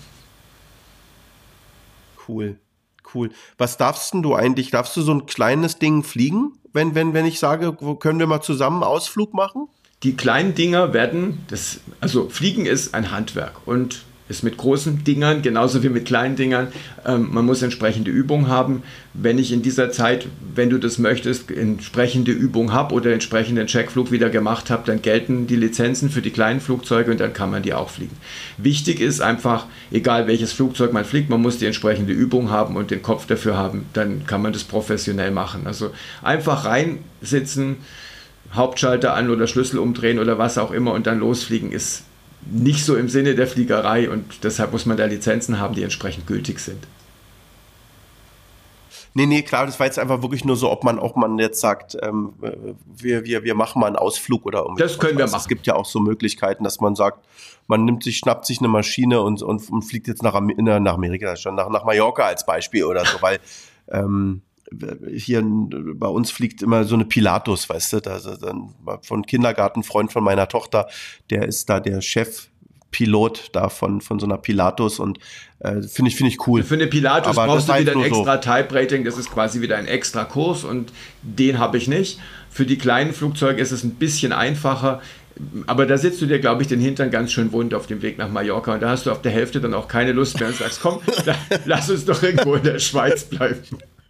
Cool, cool. Was darfst denn du eigentlich? Darfst du so ein kleines Ding fliegen, wenn, wenn, wenn ich sage, wo können wir mal zusammen einen Ausflug machen? Die kleinen Dinger werden, das, also Fliegen ist ein Handwerk und ist mit großen Dingern, genauso wie mit kleinen Dingern. Ähm, man muss entsprechende Übung haben. Wenn ich in dieser Zeit, wenn du das möchtest, entsprechende Übung habe oder entsprechenden Checkflug wieder gemacht habe, dann gelten die Lizenzen für die kleinen Flugzeuge und dann kann man die auch fliegen. Wichtig ist einfach, egal welches Flugzeug man fliegt, man muss die entsprechende Übung haben und den Kopf dafür haben, dann kann man das professionell machen. Also einfach reinsitzen, Hauptschalter an oder Schlüssel umdrehen oder was auch immer und dann losfliegen ist nicht so im Sinne der Fliegerei und deshalb muss man da Lizenzen haben, die entsprechend gültig sind. Nee, nee, klar, das war jetzt einfach wirklich nur so, ob man, ob man jetzt sagt, ähm, wir, wir, wir machen mal einen Ausflug oder irgendwie. Das können wir machen. Es gibt ja auch so Möglichkeiten, dass man sagt, man nimmt sich, schnappt sich eine Maschine und, und, und fliegt jetzt nach, nach Amerika, schon nach, nach Mallorca als Beispiel oder so, weil ähm, hier bei uns fliegt immer so eine Pilatus, weißt du, da, dann von Kindergartenfreund von meiner Tochter, der ist da der Chef. Pilot da von, von so einer Pilatus und äh, finde ich, finde ich cool. Für eine Pilatus aber brauchst du wieder ein extra so. Type-Rating, das ist quasi wieder ein extra Kurs und den habe ich nicht. Für die kleinen Flugzeuge ist es ein bisschen einfacher, aber da sitzt du dir, glaube ich, den Hintern ganz schön wund auf dem Weg nach Mallorca und da hast du auf der Hälfte dann auch keine Lust mehr und sagst, komm, da, lass uns doch irgendwo in der Schweiz bleiben.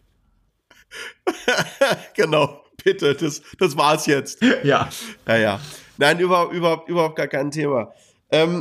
Genau, bitte, das, das war's jetzt. Ja. Naja, nein, überhaupt, überhaupt, überhaupt gar kein Thema. Ähm,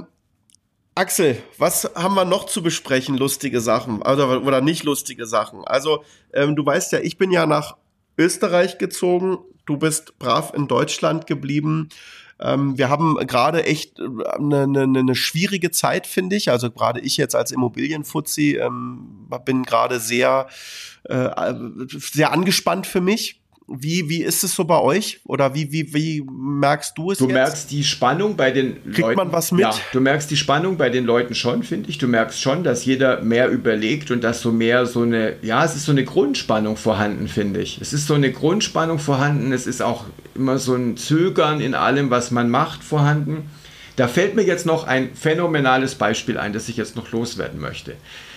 Axel, was haben wir noch zu besprechen? Lustige Sachen oder, oder nicht lustige Sachen? Also, ähm, du weißt ja, ich bin ja nach Österreich gezogen. Du bist brav in Deutschland geblieben. Ähm, wir haben gerade echt eine, eine, eine schwierige Zeit, finde ich. Also gerade ich jetzt als Immobilienfuzzi ähm, bin gerade sehr, äh, sehr angespannt für mich. Wie, wie ist es so bei euch? Oder wie, wie, wie merkst du es Du jetzt? merkst die Spannung bei den Kriegt Leuten. man was mit? Ja, du merkst die Spannung bei den Leuten schon, finde ich. Du merkst schon, dass jeder mehr überlegt und dass so mehr so eine, ja, es ist so eine Grundspannung vorhanden, finde ich. Es ist so eine Grundspannung vorhanden. Es ist auch immer so ein Zögern in allem, was man macht, vorhanden. Da fällt mir jetzt noch ein phänomenales Beispiel ein, das ich jetzt noch loswerden möchte.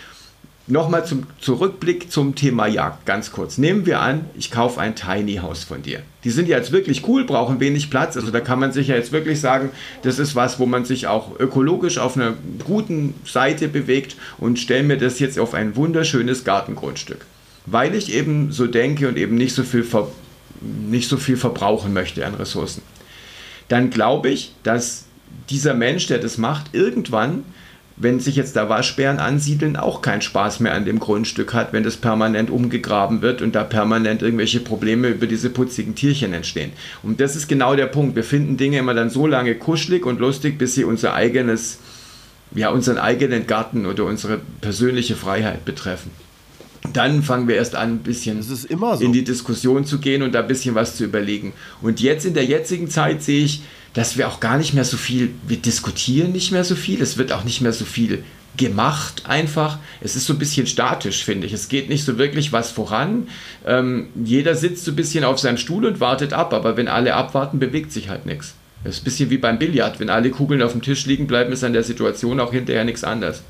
Nochmal zum Zurückblick zum Thema Jagd, ganz kurz. Nehmen wir an, ich kaufe ein Tiny House von dir. Die sind ja jetzt wirklich cool, brauchen wenig Platz. Also da kann man sich ja jetzt wirklich sagen, das ist was, wo man sich auch ökologisch auf einer guten Seite bewegt und stelle mir das jetzt auf ein wunderschönes Gartengrundstück. Weil ich eben so denke und eben nicht so viel, ver- nicht so viel verbrauchen möchte an Ressourcen. Dann glaube ich, dass dieser Mensch, der das macht, irgendwann, wenn sich jetzt da Waschbären ansiedeln, auch keinen Spaß mehr an dem Grundstück hat, wenn das permanent umgegraben wird und da permanent irgendwelche Probleme über diese putzigen Tierchen entstehen. Und das ist genau der Punkt. Wir finden Dinge immer dann so lange kuschelig und lustig, bis sie unser eigenes, ja, unseren eigenen Garten oder unsere persönliche Freiheit betreffen. Dann fangen wir erst an, ein bisschen Das ist immer so. in die Diskussion zu gehen und da ein bisschen was zu überlegen. Und jetzt in der jetzigen Zeit sehe ich, dass wir auch gar nicht mehr so viel, wir diskutieren nicht mehr so viel, es wird auch nicht mehr so viel gemacht einfach. Es ist so ein bisschen statisch, finde ich. Es geht nicht so wirklich was voran. Ähm, jeder sitzt so ein bisschen auf seinem Stuhl und wartet ab, aber wenn alle abwarten, bewegt sich halt nichts. Das ist ein bisschen wie beim Billard. Wenn alle Kugeln auf dem Tisch liegen bleiben, ist an der Situation auch hinterher nichts anderes.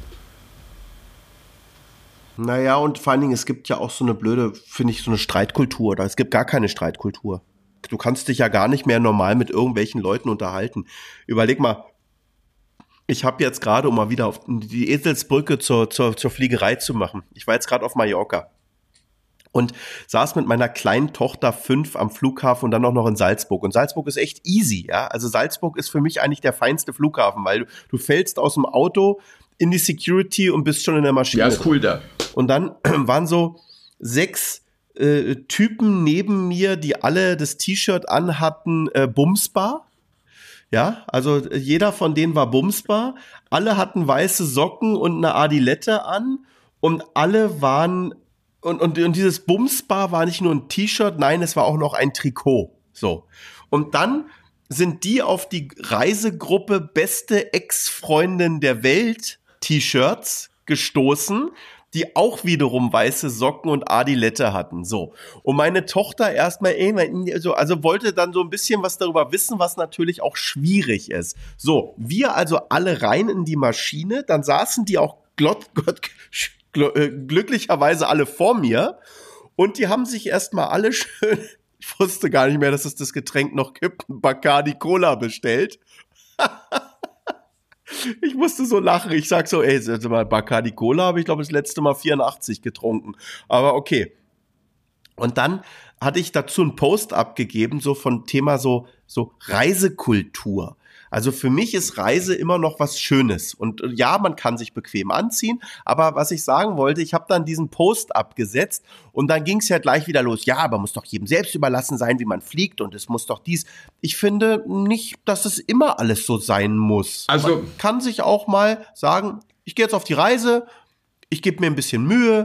Naja, und vor allen Dingen, es gibt ja auch so eine blöde, finde ich, so eine Streitkultur. Oder es gibt gar keine Streitkultur. Du kannst dich ja gar nicht mehr normal mit irgendwelchen Leuten unterhalten. Überleg mal, ich habe jetzt gerade, um mal wieder auf die Eselsbrücke zur, zur, zur Fliegerei zu machen. Ich war jetzt gerade auf Mallorca und saß mit meiner kleinen Tochter fünf am Flughafen und dann auch noch in Salzburg. Und Salzburg ist echt easy, ja. Also Salzburg ist für mich eigentlich der feinste Flughafen, weil du, du fällst aus dem Auto in die Security und bist schon in der Maschine. Ja, ist cool da. Und dann waren so sechs äh, Typen neben mir, die alle das T-Shirt anhatten, äh, Bumsbar. Ja, also jeder von denen war Bumsbar. Alle hatten weiße Socken und eine Adilette an und alle waren und, und, und dieses Bumsbar war nicht nur ein T-Shirt, nein, es war auch noch ein Trikot. So. Und dann sind die auf die Reisegruppe Beste Ex-Freundin der Welt T-Shirts gestoßen, die auch wiederum weiße Socken und Adilette hatten. So. Und meine Tochter erstmal, so, also wollte dann so ein bisschen was darüber wissen, was natürlich auch schwierig ist. So, wir also alle rein in die Maschine, dann saßen die auch glott, Gott, gl- äh, glücklicherweise alle vor mir und die haben sich erstmal alle schön, ich wusste gar nicht mehr, dass es das Getränk noch gibt, ein Bacardi Cola bestellt. Ich musste so lachen. Ich sag so, ey, also mal Bacardi Cola habe ich, glaube ich, das letzte Mal vierundachtzig getrunken. Aber okay. Und dann hatte ich dazu einen Post abgegeben, so von Thema so, so Reisekultur. Also für mich ist Reise immer noch was Schönes. Und ja, man kann sich bequem anziehen. Aber was ich sagen wollte, ich habe dann diesen Post abgesetzt und dann ging es ja gleich wieder los. Ja, aber muss doch jedem selbst überlassen sein, wie man fliegt und es muss doch dies. Ich finde nicht, dass es immer alles so sein muss. Also man kann sich auch mal sagen, ich gehe jetzt auf die Reise, ich gebe mir ein bisschen Mühe,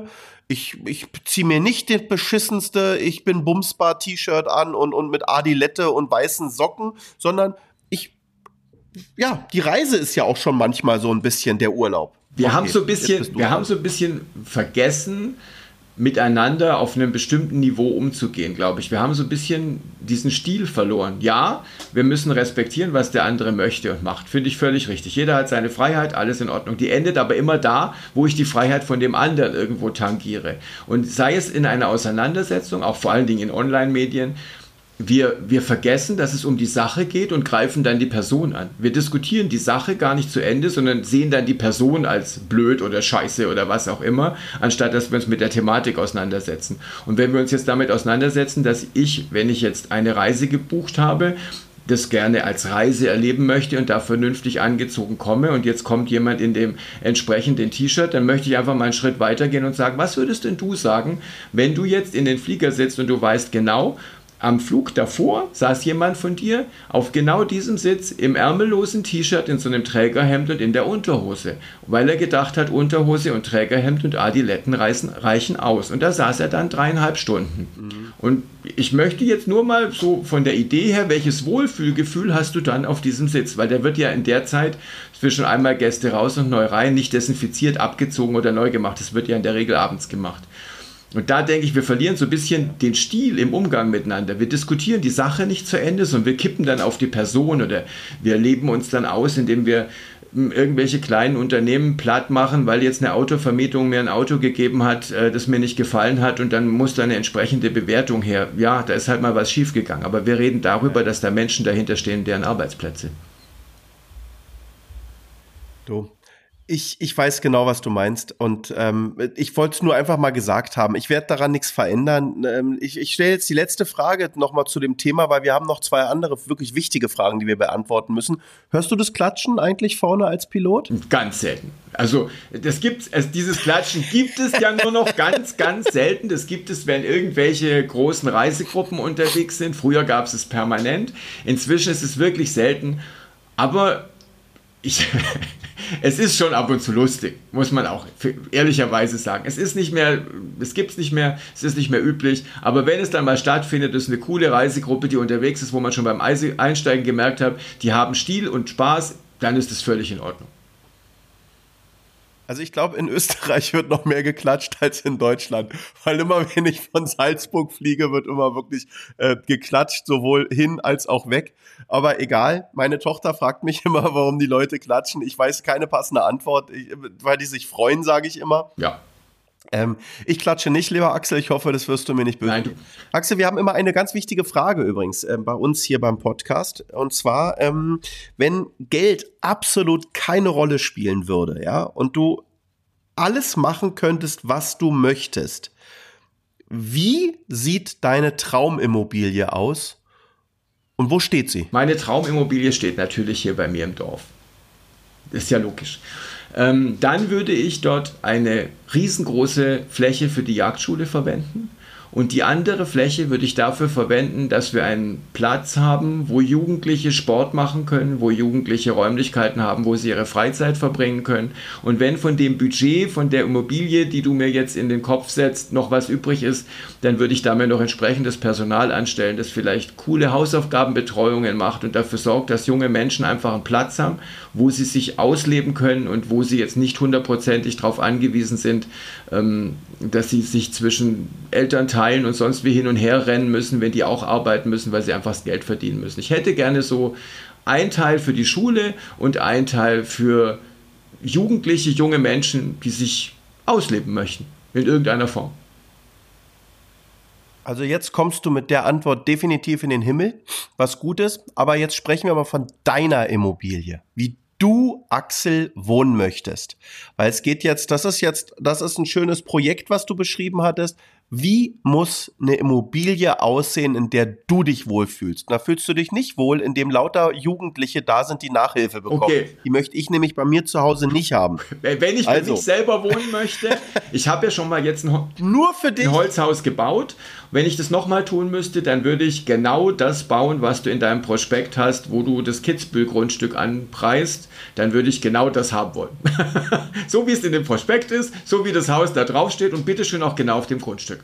ich, ich ziehe mir nicht das beschissenste, ich bin Bumsbar-T-Shirt an und, und mit Adilette und weißen Socken, sondern ich, ja, die Reise ist ja auch schon manchmal so ein bisschen der Urlaub. Wir okay, haben so ein bisschen, wir haben so ein bisschen vergessen, miteinander auf einem bestimmten Niveau umzugehen, glaube ich. Wir haben so ein bisschen diesen Stil verloren. Ja, wir müssen respektieren, was der andere möchte und macht. Finde ich völlig richtig. Jeder hat seine Freiheit, alles in Ordnung. Die endet aber immer da, wo ich die Freiheit von dem anderen irgendwo tangiere. Und sei es in einer Auseinandersetzung, auch vor allen Dingen in Online-Medien, Wir, wir vergessen, dass es um die Sache geht und greifen dann die Person an. Wir diskutieren die Sache gar nicht zu Ende, sondern sehen dann die Person als blöd oder scheiße oder was auch immer, anstatt dass wir uns mit der Thematik auseinandersetzen. Und wenn wir uns jetzt damit auseinandersetzen, dass ich, wenn ich jetzt eine Reise gebucht habe, das gerne als Reise erleben möchte und da vernünftig angezogen komme und jetzt kommt jemand in dem entsprechenden T-Shirt, dann möchte ich einfach mal einen Schritt weitergehen und sagen, was würdest denn du sagen, wenn du jetzt in den Flieger sitzt und du weißt genau, am Flug davor saß jemand von dir auf genau diesem Sitz im ärmellosen T-Shirt, in so einem Trägerhemd und in der Unterhose, weil er gedacht hat, Unterhose und Trägerhemd und Adiletten reichen, reichen aus. Und da saß er dann dreieinhalb Stunden. Mhm. Und ich möchte jetzt nur mal so von der Idee her, welches Wohlfühlgefühl hast du dann auf diesem Sitz? Weil der wird ja in der Zeit zwischen einmal Gäste raus und neu rein nicht desinfiziert, abgezogen oder neu gemacht. Das wird ja in der Regel abends gemacht. Und da denke ich, wir verlieren so ein bisschen den Stil im Umgang miteinander. Wir diskutieren die Sache nicht zu Ende, sondern wir kippen dann auf die Person oder wir leben uns dann aus, indem wir irgendwelche kleinen Unternehmen platt machen, weil jetzt eine Autovermietung mir ein Auto gegeben hat, das mir nicht gefallen hat und dann muss da eine entsprechende Bewertung her. Ja, da ist halt mal was schiefgegangen. Aber wir reden darüber, dass da Menschen dahinter stehen, deren Arbeitsplätze. Du. Ich, ich weiß genau, was du meinst und ähm, ich wollte es nur einfach mal gesagt haben. Ich werde daran nichts verändern. Ähm, ich ich stelle jetzt die letzte Frage nochmal zu dem Thema, weil wir haben noch zwei andere wirklich wichtige Fragen, die wir beantworten müssen. Hörst du das Klatschen eigentlich vorne als Pilot? Ganz selten. Also das gibt's, also dieses Klatschen gibt es ja nur noch ganz, ganz selten. Das gibt es, wenn irgendwelche großen Reisegruppen unterwegs sind. Früher gab es es permanent. Inzwischen ist es wirklich selten. Aber ich... Es ist schon ab und zu lustig, muss man auch ehrlicherweise sagen. Es ist nicht mehr, es gibt es nicht mehr, es ist nicht mehr üblich. Aber wenn es dann mal stattfindet, ist eine coole Reisegruppe, die unterwegs ist, wo man schon beim Einsteigen gemerkt hat, die haben Stil und Spaß, dann ist es völlig in Ordnung. Also ich glaube, in Österreich wird noch mehr geklatscht als in Deutschland, weil immer, wenn ich von Salzburg fliege, wird immer wirklich äh, geklatscht, sowohl hin als auch weg. Aber egal, meine Tochter fragt mich immer, warum die Leute klatschen. Ich weiß keine passende Antwort, ich, weil die sich freuen, sage ich immer. Ja. Ähm, ich klatsche nicht, lieber Axel, ich hoffe, das wirst du mir nicht böse. Nein. Axel, wir haben immer eine ganz wichtige Frage übrigens äh, bei uns hier beim Podcast. Und zwar, ähm, wenn Geld absolut keine Rolle spielen würde, ja, und du alles machen könntest, was du möchtest, wie sieht deine Traumimmobilie aus und wo steht sie? Meine Traumimmobilie steht natürlich hier bei mir im Dorf. Ist ja logisch. Ähm, dann würde ich dort eine riesengroße Fläche für die Jagdschule verwenden und die andere Fläche würde ich dafür verwenden, dass wir einen Platz haben, wo Jugendliche Sport machen können, wo Jugendliche Räumlichkeiten haben, wo sie ihre Freizeit verbringen können. Und wenn von dem Budget, von der Immobilie, die du mir jetzt in den Kopf setzt, noch was übrig ist, dann würde ich damit noch entsprechendes Personal anstellen, das vielleicht coole Hausaufgabenbetreuungen macht und dafür sorgt, dass junge Menschen einfach einen Platz haben, wo sie sich ausleben können und wo sie jetzt nicht hundertprozentig darauf angewiesen sind, ähm, dass sie sich zwischen Elternteilen und sonst wie hin und her rennen müssen, wenn die auch arbeiten müssen, weil sie einfach das Geld verdienen müssen. Ich hätte gerne so ein Teil für die Schule und ein Teil für jugendliche, junge Menschen, die sich ausleben möchten, in irgendeiner Form. Also jetzt kommst du mit der Antwort definitiv in den Himmel, was gut ist, aber jetzt sprechen wir mal von deiner Immobilie, wie du, Axel, wohnen möchtest. Weil es geht jetzt, das ist jetzt, das ist ein schönes Projekt, was du beschrieben hattest. Wie muss eine Immobilie aussehen, in der du dich wohlfühlst? Da fühlst du dich nicht wohl, indem lauter Jugendliche da sind, die Nachhilfe bekommen. Okay. Die möchte ich nämlich bei mir zu Hause nicht haben. Wenn ich also. für mich selber wohnen möchte, ich habe ja schon mal jetzt ein, Nur für dich. ein Holzhaus gebaut. wenn ich das nochmal tun müsste, dann würde ich genau das bauen, was du in deinem Prospekt hast, wo du das Kitzbühel-Grundstück anpreist, dann würde ich genau das haben wollen. So wie es in dem Prospekt ist, so wie das Haus da drauf steht und bitteschön auch genau auf dem Grundstück.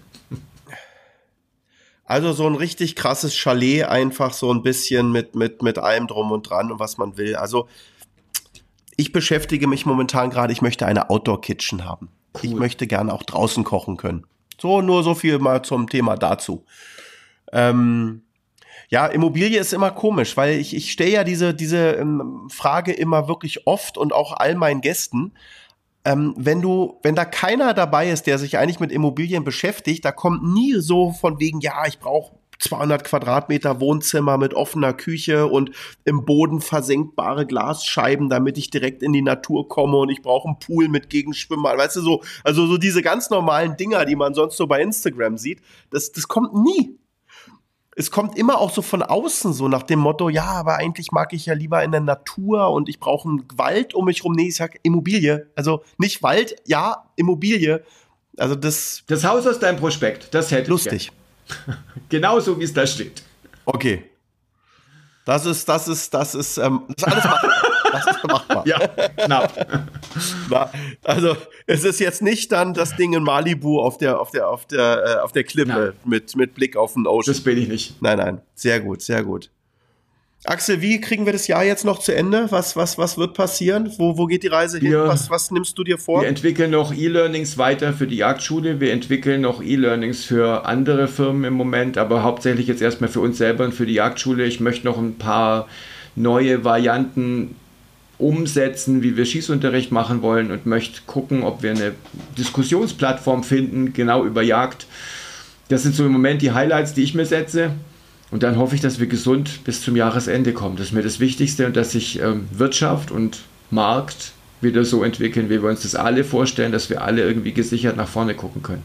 Also so ein richtig krasses Chalet, einfach so ein bisschen mit, mit, mit allem drum und dran und was man will. Also ich beschäftige mich momentan gerade, ich möchte eine Outdoor-Kitchen haben. Cool. Ich möchte gerne auch draußen kochen können. So, nur so viel mal zum Thema dazu. Ähm, ja, Immobilie ist immer komisch, weil ich, ich stelle ja diese, diese ähm, Frage immer wirklich oft und auch all meinen Gästen. Ähm, wenn du, wenn da keiner dabei ist, der sich eigentlich mit Immobilien beschäftigt, da kommt nie so von wegen, ja, ich brauche zweihundert Quadratmeter Wohnzimmer mit offener Küche und im Boden versenkbare Glasscheiben, damit ich direkt in die Natur komme und ich brauche einen Pool mit Gegenschwimmer, weißt du, so, also so diese ganz normalen Dinger, die man sonst so bei Instagram sieht, das, das kommt nie. Es kommt immer auch so von außen, so nach dem Motto, ja, aber eigentlich mag ich ja lieber in der Natur und ich brauche einen Wald um mich rum. Nee, ich sag Immobilie. Also nicht Wald, ja, Immobilie. Also das... Das Haus aus deinem Prospekt, das hätte ich lustig. Genauso, wie es da steht. Okay. Das ist, das ist, das ist, ähm, das ist alles machbar. Das ist machbar. Ja, knapp. Na, also, es ist jetzt nicht dann das Ding in Malibu auf der, auf der, auf der, äh, auf der Klippe mit, mit Blick auf den Ocean. Das bin ich nicht. Nein, nein. Sehr gut, sehr gut. Axel, wie kriegen wir das Jahr jetzt noch zu Ende? Was, was, was wird passieren? Wo, wo geht die Reise hin? Wir, was, was nimmst du dir vor? Wir entwickeln noch E-Learnings weiter für die Jagdschule. Wir entwickeln noch E-Learnings für andere Firmen im Moment, aber hauptsächlich jetzt erstmal für uns selber und für die Jagdschule. Ich möchte noch ein paar neue Varianten umsetzen, wie wir Schießunterricht machen wollen und möchte gucken, ob wir eine Diskussionsplattform finden, genau über Jagd. Das sind so im Moment die Highlights, die ich mir setze. Und dann hoffe ich, dass wir gesund bis zum Jahresende kommen. Das ist mir das Wichtigste und dass sich ähm, Wirtschaft und Markt wieder so entwickeln, wie wir uns das alle vorstellen, dass wir alle irgendwie gesichert nach vorne gucken können.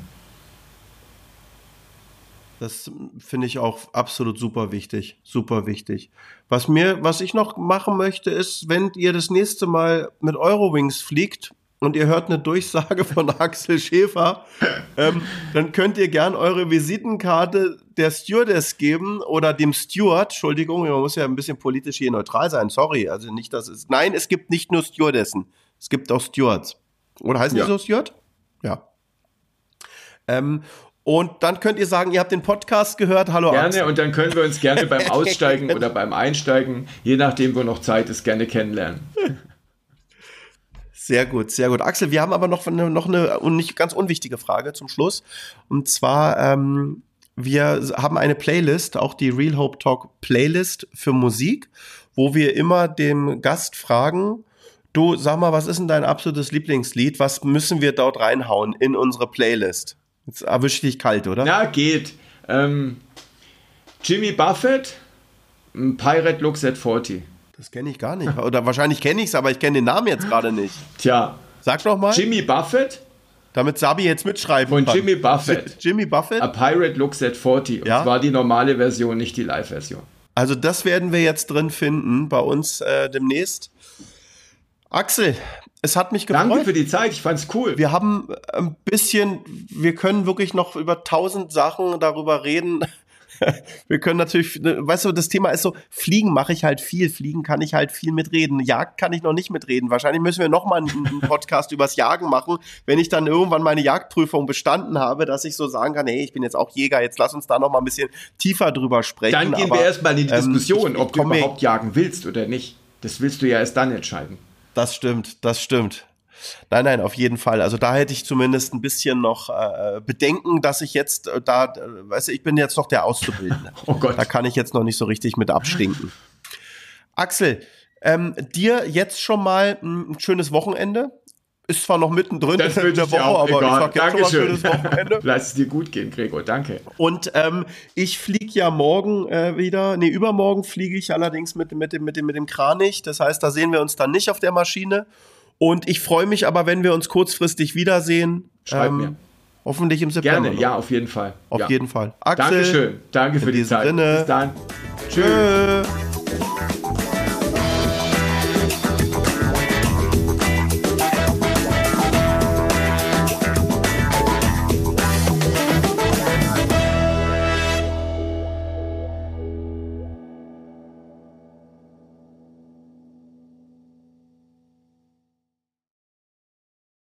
Das finde ich auch absolut super wichtig, super wichtig. Was mir, was ich noch machen möchte, ist, wenn ihr das nächste Mal mit Eurowings fliegt und ihr hört eine Durchsage von Axel Schäfer, ähm, dann könnt ihr gern eure Visitenkarte der Stewardess geben oder dem Steward. Entschuldigung, man muss ja ein bisschen politisch hier neutral sein. Sorry, also nicht, dass es. Nein, es gibt nicht nur Stewardessen, es gibt auch Stewards. Oder heißen ja. die so Steward? Ja. Ähm, Und dann könnt ihr sagen, ihr habt den Podcast gehört. Hallo Gerne, Axel. und dann können wir uns gerne beim Aussteigen oder beim Einsteigen, je nachdem, wo noch Zeit ist, gerne kennenlernen. Sehr gut, sehr gut. Axel, wir haben aber noch eine, noch eine nicht ganz unwichtige Frage zum Schluss. Und zwar, ähm, wir haben eine Playlist, auch die Real Hope Talk Playlist für Musik, wo wir immer dem Gast fragen, du, sag mal, was ist denn dein absolutes Lieblingslied? Was müssen wir dort reinhauen in unsere Playlist? Jetzt erwischt dich kalt, oder? Na, geht. Ähm, Jimmy Buffett, Pirate Looks at vierzig. Das kenne ich gar nicht. Oder wahrscheinlich kenne ich es, aber ich kenne den Namen jetzt gerade nicht. Tja. Sag doch mal. Jimmy Buffett. Damit Sabi jetzt mitschreiben Von kann. Jimmy Buffett. Jimmy Buffett. A Pirate Looks at vierzig. Und ja? zwar die normale Version, nicht die Live-Version. Also das werden wir jetzt drin finden bei uns äh, demnächst. Axel, es hat mich gefreut. Danke für die Zeit, ich fand's cool. Wir haben ein bisschen, wir können wirklich noch über tausend Sachen darüber reden. Wir können natürlich, weißt du, das Thema ist so, Fliegen mache ich halt viel, Fliegen kann ich halt viel mitreden, Jagd kann ich noch nicht mitreden. Wahrscheinlich müssen wir noch mal einen, einen Podcast übers Jagen machen, wenn ich dann irgendwann meine Jagdprüfung bestanden habe, dass ich so sagen kann, hey, ich bin jetzt auch Jäger, jetzt lass uns da noch mal ein bisschen tiefer drüber sprechen. Dann gehen Aber, wir erstmal in die Diskussion, ähm, ich, ob du überhaupt jagen willst oder nicht. Das willst du ja erst dann entscheiden. Das stimmt, das stimmt. Nein, nein, auf jeden Fall. Also da hätte ich zumindest ein bisschen noch äh, Bedenken, dass ich jetzt äh, da, äh, weißt du, ich bin jetzt noch der Auszubildende. Oh Gott. Da kann ich jetzt noch nicht so richtig mit abstinken. Axel, ähm, dir jetzt schon mal ein schönes Wochenende. Ist zwar noch mittendrin das in der Woche, aber egal. ich sag jetzt Dankeschön. schon mal schönes Wochenende. Lass es dir gut gehen, Gregor, danke. Und ähm, ich fliege ja morgen äh, wieder, nee, übermorgen fliege ich allerdings mit, mit, dem, mit, dem, mit dem Kranich. Das heißt, da sehen wir uns dann nicht auf der Maschine. Und ich freue mich aber, wenn wir uns kurzfristig wiedersehen. Schreib ähm, mir. Hoffentlich im September. Gerne, noch. ja, auf jeden Fall. Auf ja. jeden Fall. Axel, Dankeschön, danke für die Zeit. Sinne. Bis dann. Tschüss.